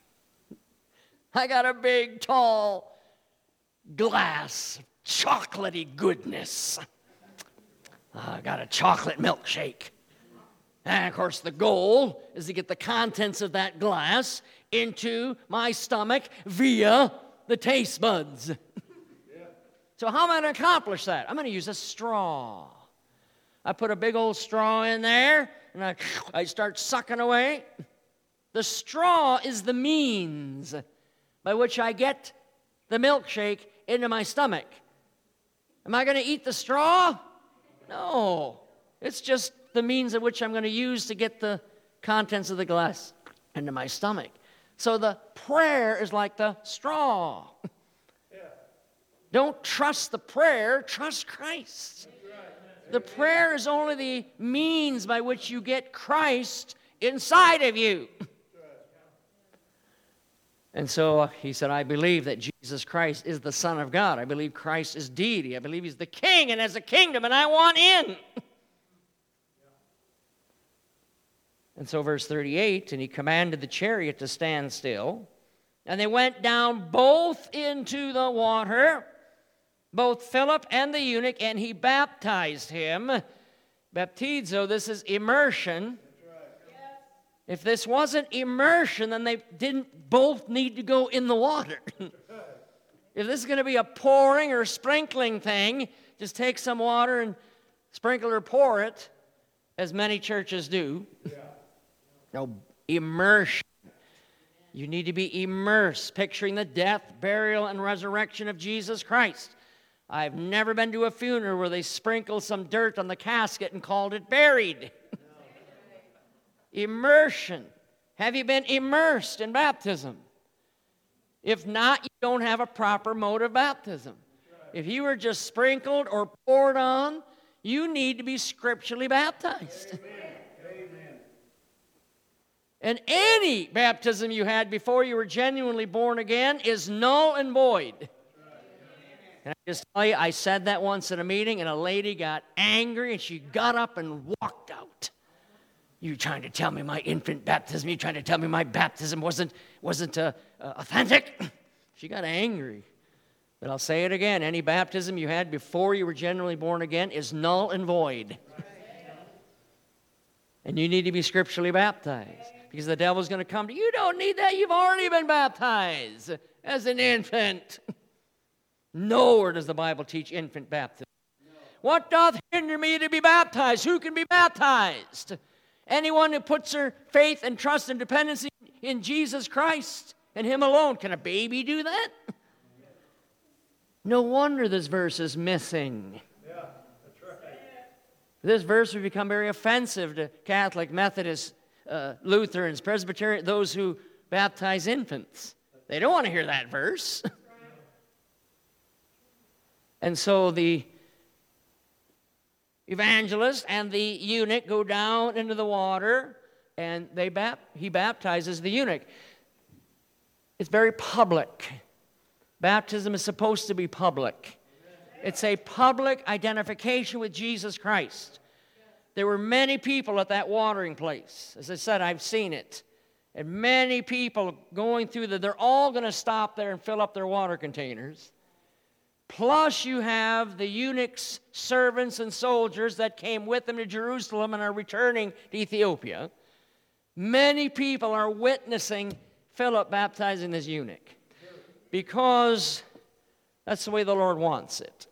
S1: I got a big, tall glass of chocolatey goodness. I got a chocolate milkshake. And, of course, the goal is to get the contents of that glass into my stomach via the taste buds. Yeah. So how am I going to accomplish that? I'm going to use a straw. I put a big old straw in there, and I start sucking away. The straw is the means by which I get the milkshake into my stomach. Am I going to eat the straw? No. It's just the means of which I'm going to use to get the contents of the glass into my stomach. So the prayer is like the straw. Don't trust the prayer, trust Christ. The prayer is only the means by which you get Christ inside of you. And so he said, I believe that Jesus Christ is the Son of God. I believe Christ is deity. I believe he's the king and has a kingdom, and I want in. And so verse 38, and he commanded the chariot to stand still. And they went down both into the water, both Philip and the eunuch, and he baptized him. Baptizo, this is immersion. If this wasn't immersion, then they didn't both need to go in the water. If this is going to be a pouring or sprinkling thing, just take some water and sprinkle or pour it, as many churches do. No, immersion. You need to be immersed, picturing the death, burial, and resurrection of Jesus Christ. I've never been to a funeral where they sprinkled some dirt on the casket and called it buried. Immersion. Have you been immersed in baptism? If not, you don't have a proper mode of baptism. If you were just sprinkled or poured on, you need to be scripturally baptized. Amen. And any baptism you had before you were genuinely born again is null and void. Can I just tell you, I said that once in a meeting, and a lady got angry, and she got up and walked out. You trying to tell me my infant baptism? You trying to tell me my baptism wasn't authentic? She got angry. But I'll say it again. Any baptism you had before you were genuinely born again is null and void. And you need to be scripturally baptized. Because the devil's going to come to you. You don't need that. You've already been baptized as an infant. Nowhere does the Bible teach infant baptism. What doth hinder me to be baptized? Who can be baptized? Anyone who puts their faith and trust and dependency in Jesus Christ and him alone. Can a baby do that? No wonder this verse is missing. Yeah, that's right. This verse would become very offensive to Catholic, Methodist, Lutherans, Presbyterian, those who baptize infants. They don't want to hear that verse. And so the evangelist and the eunuch go down into the water, and he baptizes the eunuch. It's very public. Baptism is supposed to be public. It's a public identification with Jesus Christ. There were many people at that watering place. As I said, I've seen it. And many people going through they're all going to stop there and fill up their water containers. Plus, you have the eunuch's servants and soldiers that came with them to Jerusalem and are returning to Ethiopia. Many people are witnessing Philip baptizing this eunuch because that's the way the Lord wants it.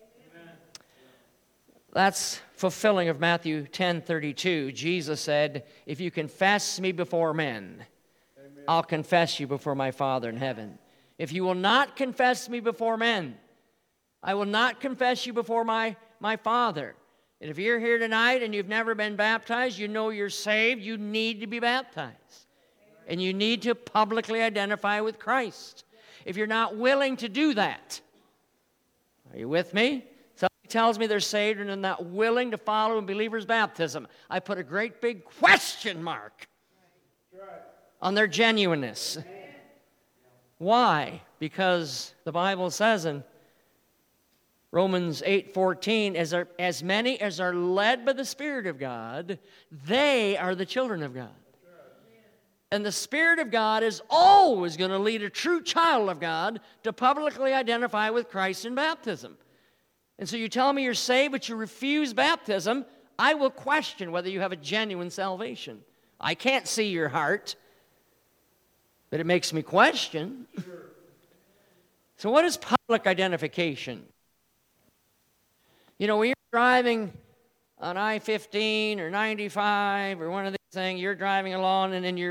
S1: That's fulfilling of Matthew 10:32. Jesus said, if you confess me before men, I'll confess you before my Father in heaven. If you will not confess me before men, I will not confess you before my Father. And if you're here tonight and you've never been baptized, you know you're saved, you need to be baptized. And you need to publicly identify with Christ. If you're not willing to do that, are you with me? Somebody tells me they're saved and they're not willing to follow a believer's baptism. I put a great big question mark on their genuineness. Why? Because the Bible says in Romans 8:14, as many as are led by the Spirit of God, they are the children of God. And the Spirit of God is always going to lead a true child of God to publicly identify with Christ in baptism. And so you tell me you're saved, but you refuse baptism, I will question whether you have a genuine salvation. I can't see your heart, but it makes me question. So what is public identification? You know, when you're driving on I-15 or 95 or one of these things, you're driving along and then you're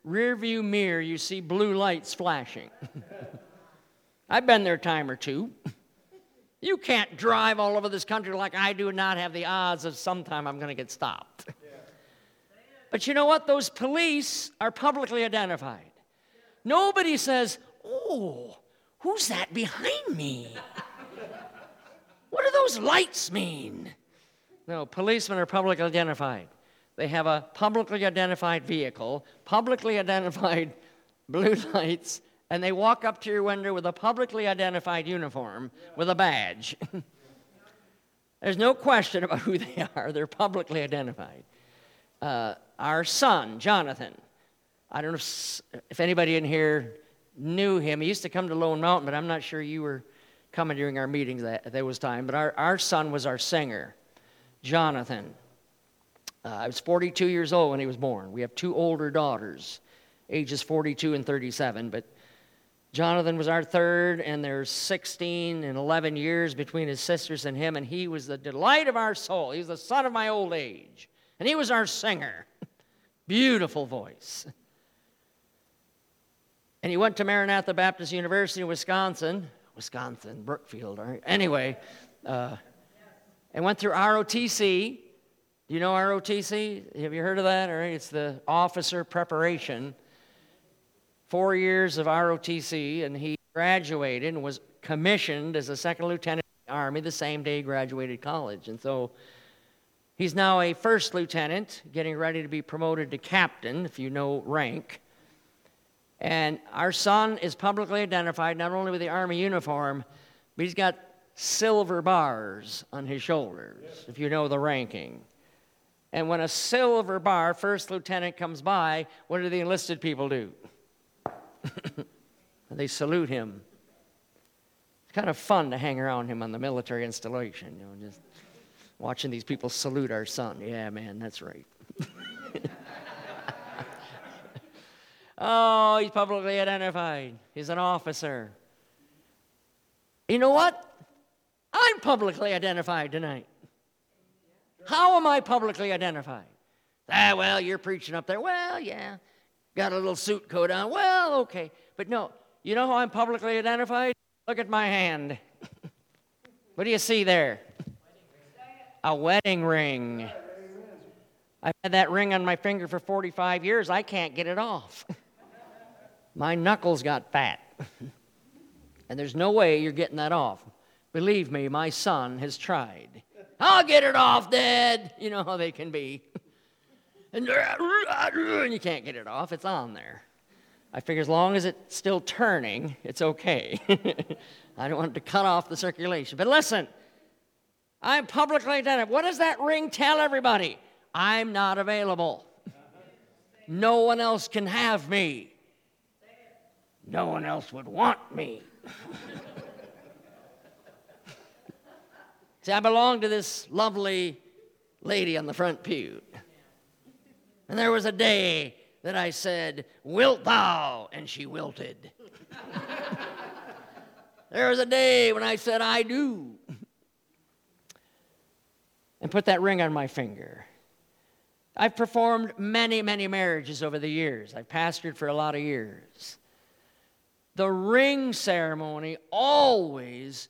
S1: rear view mirror, you see blue lights flashing. I've been there a time or two. You can't drive all over this country like I do and not have the odds of sometime I'm going to get stopped. But you know what? Those police are publicly identified. Nobody says, oh, who's that behind me? What do those lights mean? No, policemen are publicly identified. They have a publicly identified vehicle, publicly identified blue lights, and they walk up to your window with a publicly identified uniform with a badge. There's no question about who they are. They're publicly identified. Our son, Jonathan, I don't know if anybody in here knew him. He used to come to Lone Mountain, but I'm not sure you were coming during our meetings at those times. But our son was our singer, Jonathan. I was 42 years old when he was born. We have 2 older daughters, ages 42 and 37. But Jonathan was our third, and there's 16 and 11 years between his sisters and him, and he was the delight of our soul. He was the son of my old age, and he was our singer. Beautiful voice. And he went to Maranatha Baptist University in Wisconsin, Brookfield, all right? Anyway, and went through ROTC. Do you know ROTC? Have you heard of that? All right, it's the officer preparation. 4 years of ROTC, and he graduated and was commissioned as a second lieutenant in the Army the same day he graduated college. And so he's now a first lieutenant, getting ready to be promoted to captain, if you know rank. And our son is publicly identified not only with the Army uniform, but he's got silver bars on his shoulders, if you know the ranking. And when a silver bar, first lieutenant, comes by, what do the enlisted people do? They salute him. It's kind of fun to hang around him on the military installation, just watching these people salute our son. Yeah, man, that's right. Oh, he's publicly identified. He's an officer. You know what? I'm publicly identified tonight. How am I publicly identified? Well, you're preaching up there. Well, yeah. Got a little suit coat on. Well, okay. But no, you know how I'm publicly identified? Look at my hand. What do you see there? A wedding ring. I've had that ring on my finger for 45 years. I can't get it off. My knuckles got fat. And there's no way you're getting that off. Believe me, my son has tried. I'll get it off, Dad. You know how they can be. And you can't get it off. It's on there. I figure as long as it's still turning, it's okay. I don't want it to cut off the circulation. But listen, I'm publicly identified. What does that ring tell everybody? I'm not available. No one else can have me. No one else would want me. See, I belong to this lovely lady on the front pew. And there was a day that I said, "Wilt thou?" And she wilted. There was a day when I said, "I do." And put that ring on my finger. I've performed many, many marriages over the years. I've pastored for a lot of years. The ring ceremony always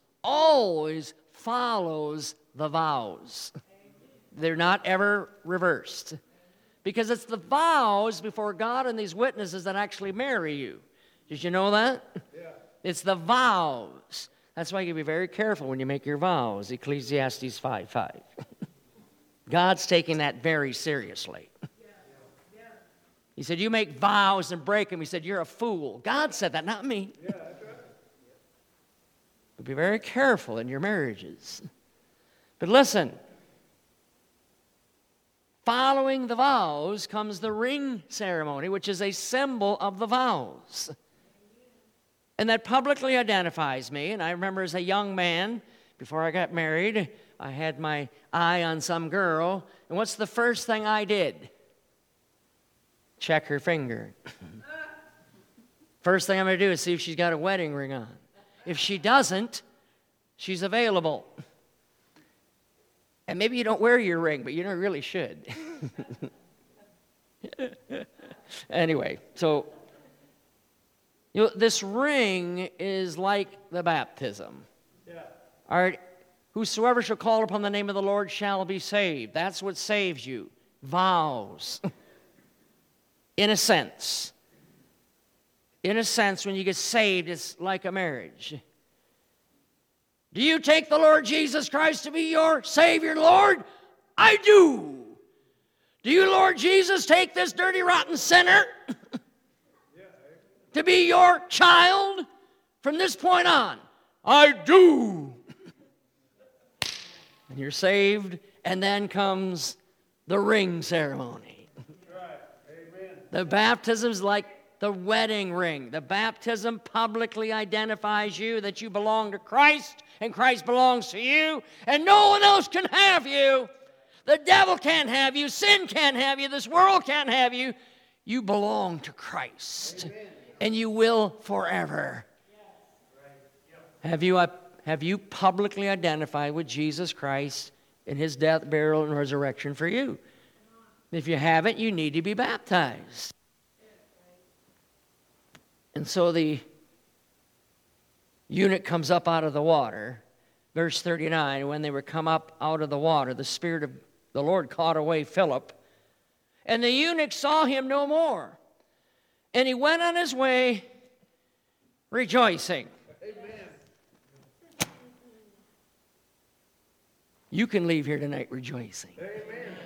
S1: follows the vows. They're not ever reversed. Because it's the vows before God and these witnesses that actually marry you. Did you know that? Yeah. It's the vows. That's why you can be very careful when you make your vows. Ecclesiastes 5:5. God's taking that very seriously. He said, you make vows and break them. He said, you're a fool. God said that, not me. Yeah, that's right. But be very careful in your marriages. But listen, following the vows comes the ring ceremony, which is a symbol of the vows. And that publicly identifies me. And I remember as a young man, before I got married, I had my eye on some girl. And what's the first thing I did? Check her finger. First thing I'm going to do is see if she's got a wedding ring on. If she doesn't, she's available. And maybe you don't wear your ring, but you really should. Anyway, so this ring is like the baptism. Yeah. All right. Whosoever shall call upon the name of the Lord shall be saved. That's what saves you. Vows. In a sense. In a sense, when you get saved, it's like a marriage. Do you take the Lord Jesus Christ to be your Savior, Lord? I do. Do you, Lord Jesus, take this dirty, rotten sinner to be your child from this point on? I do. And you're saved, and then comes the ring ceremony. Right. Amen. The baptism is like the wedding ring. The baptism publicly identifies you that you belong to Christ, and Christ belongs to you, and no one else can have you. The devil can't have you. Sin can't have you. This world can't have you. You belong to Christ, Amen. And you will forever. Have you publicly identified with Jesus Christ in His death, burial, and resurrection for you? If you haven't, you need to be baptized. And so the eunuch comes up out of the water. Verse 39, when they were come up out of the water, the Spirit of the Lord caught away Philip, and the eunuch saw him no more. And he went on his way rejoicing. Amen. You can leave here tonight rejoicing. Amen.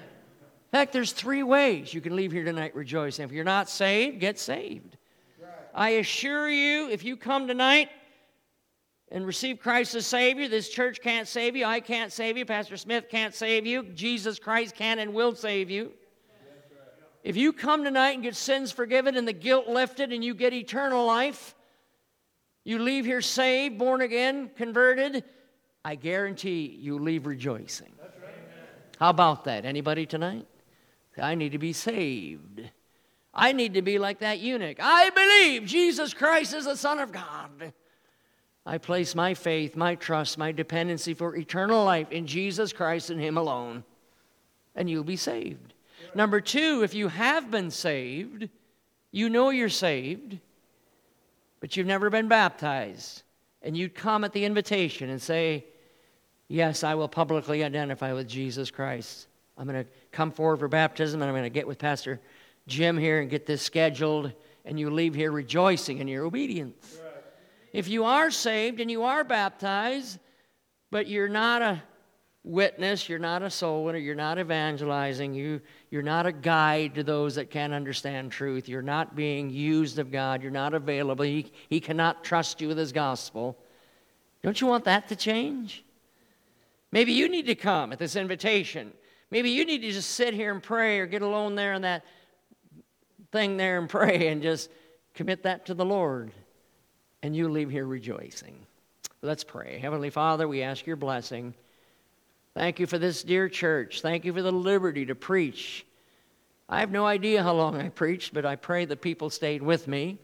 S1: In fact, there's 3 ways you can leave here tonight rejoicing. If you're not saved, get saved. Right. I assure you, if you come tonight and receive Christ as Savior, this church can't save you, I can't save you, Pastor Smith can't save you, Jesus Christ can and will save you. If you come tonight and get sins forgiven and the guilt lifted and you get eternal life, you leave here saved, born again, converted, I guarantee you leave rejoicing. How about that? Anybody tonight? I need to be saved. I need to be like that eunuch. I believe Jesus Christ is the Son of God. I place my faith, my trust, my dependency for eternal life in Jesus Christ and Him alone. And you'll be saved. Number 2, if you have been saved, you know you're saved, but you've never been baptized. And you'd come at the invitation and say, yes, I will publicly identify with Jesus Christ. I'm going to come forward for baptism, and I'm going to get with Pastor Jim here and get this scheduled, and you leave here rejoicing in your obedience. Right. If you are saved and you are baptized, but you're not a witness, you're not a soul winner, you're not evangelizing, you're not a guide to those that can't understand truth, you're not being used of God, you're not available, He cannot trust you with His gospel. Don't you want that to change? Maybe you need to come at this invitation. Maybe you need to just sit here and pray or get alone there in that thing there and pray and just commit that to the Lord. And you leave here rejoicing. Let's pray. Heavenly Father, we ask your blessing. Thank you for this dear church. Thank you for the liberty to preach. I have no idea how long I preached, but I pray the people stayed with me.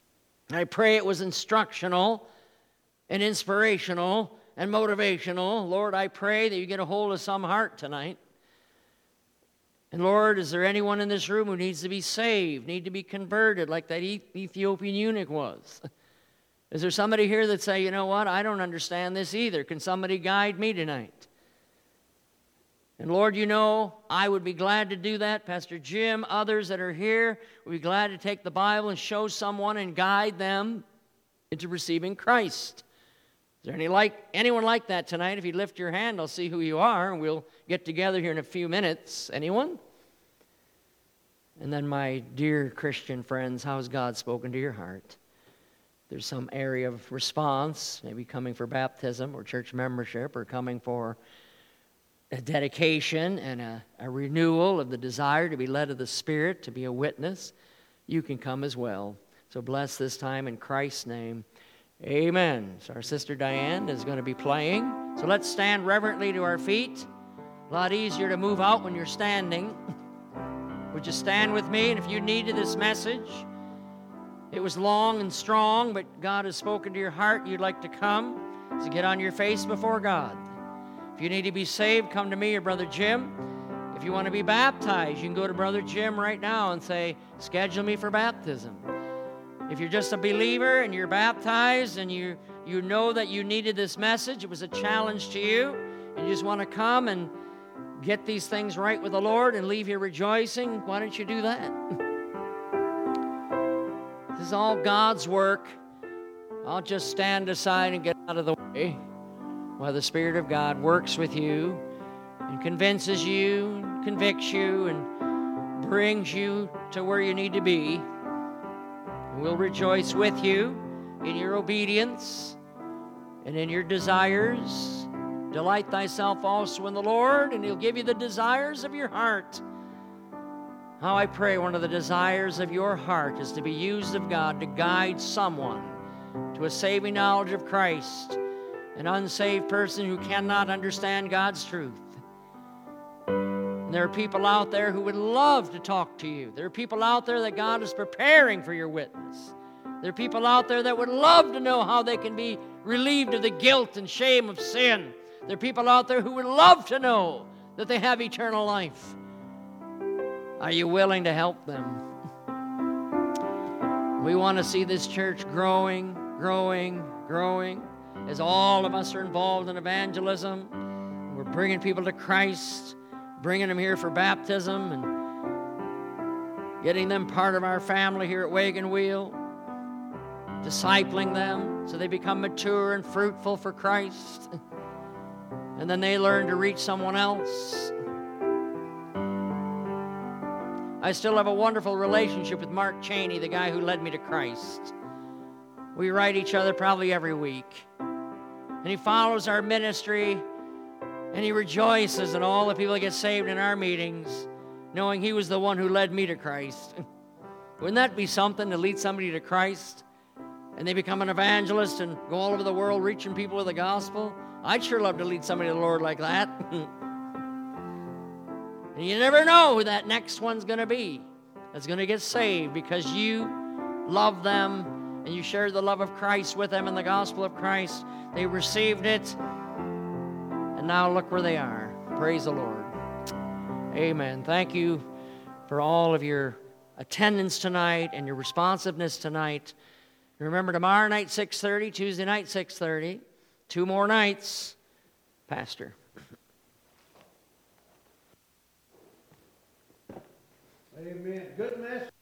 S1: I pray it was instructional and inspirational and motivational. Lord, I pray that you get a hold of some heart tonight. And Lord, is there anyone in this room who needs to be saved, need to be converted like that Ethiopian eunuch was? Is there somebody here that say, you know what, I don't understand this either. Can somebody guide me tonight? And Lord, you know, I would be glad to do that. Pastor Jim, others that are here, would be glad to take the Bible and show someone and guide them into receiving Christ. Is there anyone like that tonight? If you lift your hand, I'll see who you are, and we'll get together here in a few minutes. Anyone? And then, my dear Christian friends, how has God spoken to your heart? There's some area of response, maybe coming for baptism or church membership, or coming for a dedication and a renewal of the desire to be led of the Spirit, to be a witness. You can come as well. So bless this time in Christ's name. Amen. So our sister Diane is going to be playing. So let's stand reverently to our feet. A lot easier to move out when you're standing. Would you stand with me? And if you needed this message, it was long and strong, but God has spoken to your heart, you'd like to come, so get on your face before God. If you need to be saved, come to me or Brother Jim. If you want to be baptized, you can go to Brother Jim right now and say, schedule me for baptism. If you're just a believer and you're baptized and you know that you needed this message, it was a challenge to you, and you just want to come and get these things right with the Lord and leave here rejoicing, why don't you do that? This is all God's work. I'll just stand aside and get out of the way while the Spirit of God works with you and convinces you, and convicts you, and brings you to where you need to be. We'll rejoice with you in your obedience and in your desires. Delight thyself also in the Lord, and He'll give you the desires of your heart. How I pray one of the desires of your heart is to be used of God to guide someone to a saving knowledge of Christ, an unsaved person who cannot understand God's truth. And there are people out there who would love to talk to you. There are people out there that God is preparing for your witness. There are people out there that would love to know how they can be relieved of the guilt and shame of sin. There are people out there who would love to know that they have eternal life. Are you willing to help them? We want to see this church growing, as all of us are involved in evangelism. We're bringing people to Christ, bringing them here for baptism, and getting them part of our family here at Wagon Wheel, discipling them so they become mature and fruitful for Christ, and then they learn to reach someone else. I still have a wonderful relationship with Mark Cheney, the guy who led me to Christ. We write each other probably every week. And he follows our ministry, and he rejoices in all the people that get saved in our meetings, knowing he was the one who led me to Christ. Wouldn't that be something, to lead somebody to Christ, and they become an evangelist and go all over the world reaching people with the gospel? I'd sure love to lead somebody to the Lord like that. And you never know who that next one's going to be that's going to get saved because you love them and you shared the love of Christ with them in the gospel of Christ. They received it, and now look where they are. Praise the Lord. Amen. Thank you for all of your attendance tonight and your responsiveness tonight. Remember, tomorrow night 6:30, Tuesday night 6:30, 2 more nights. Pastor.
S3: Amen. Good message.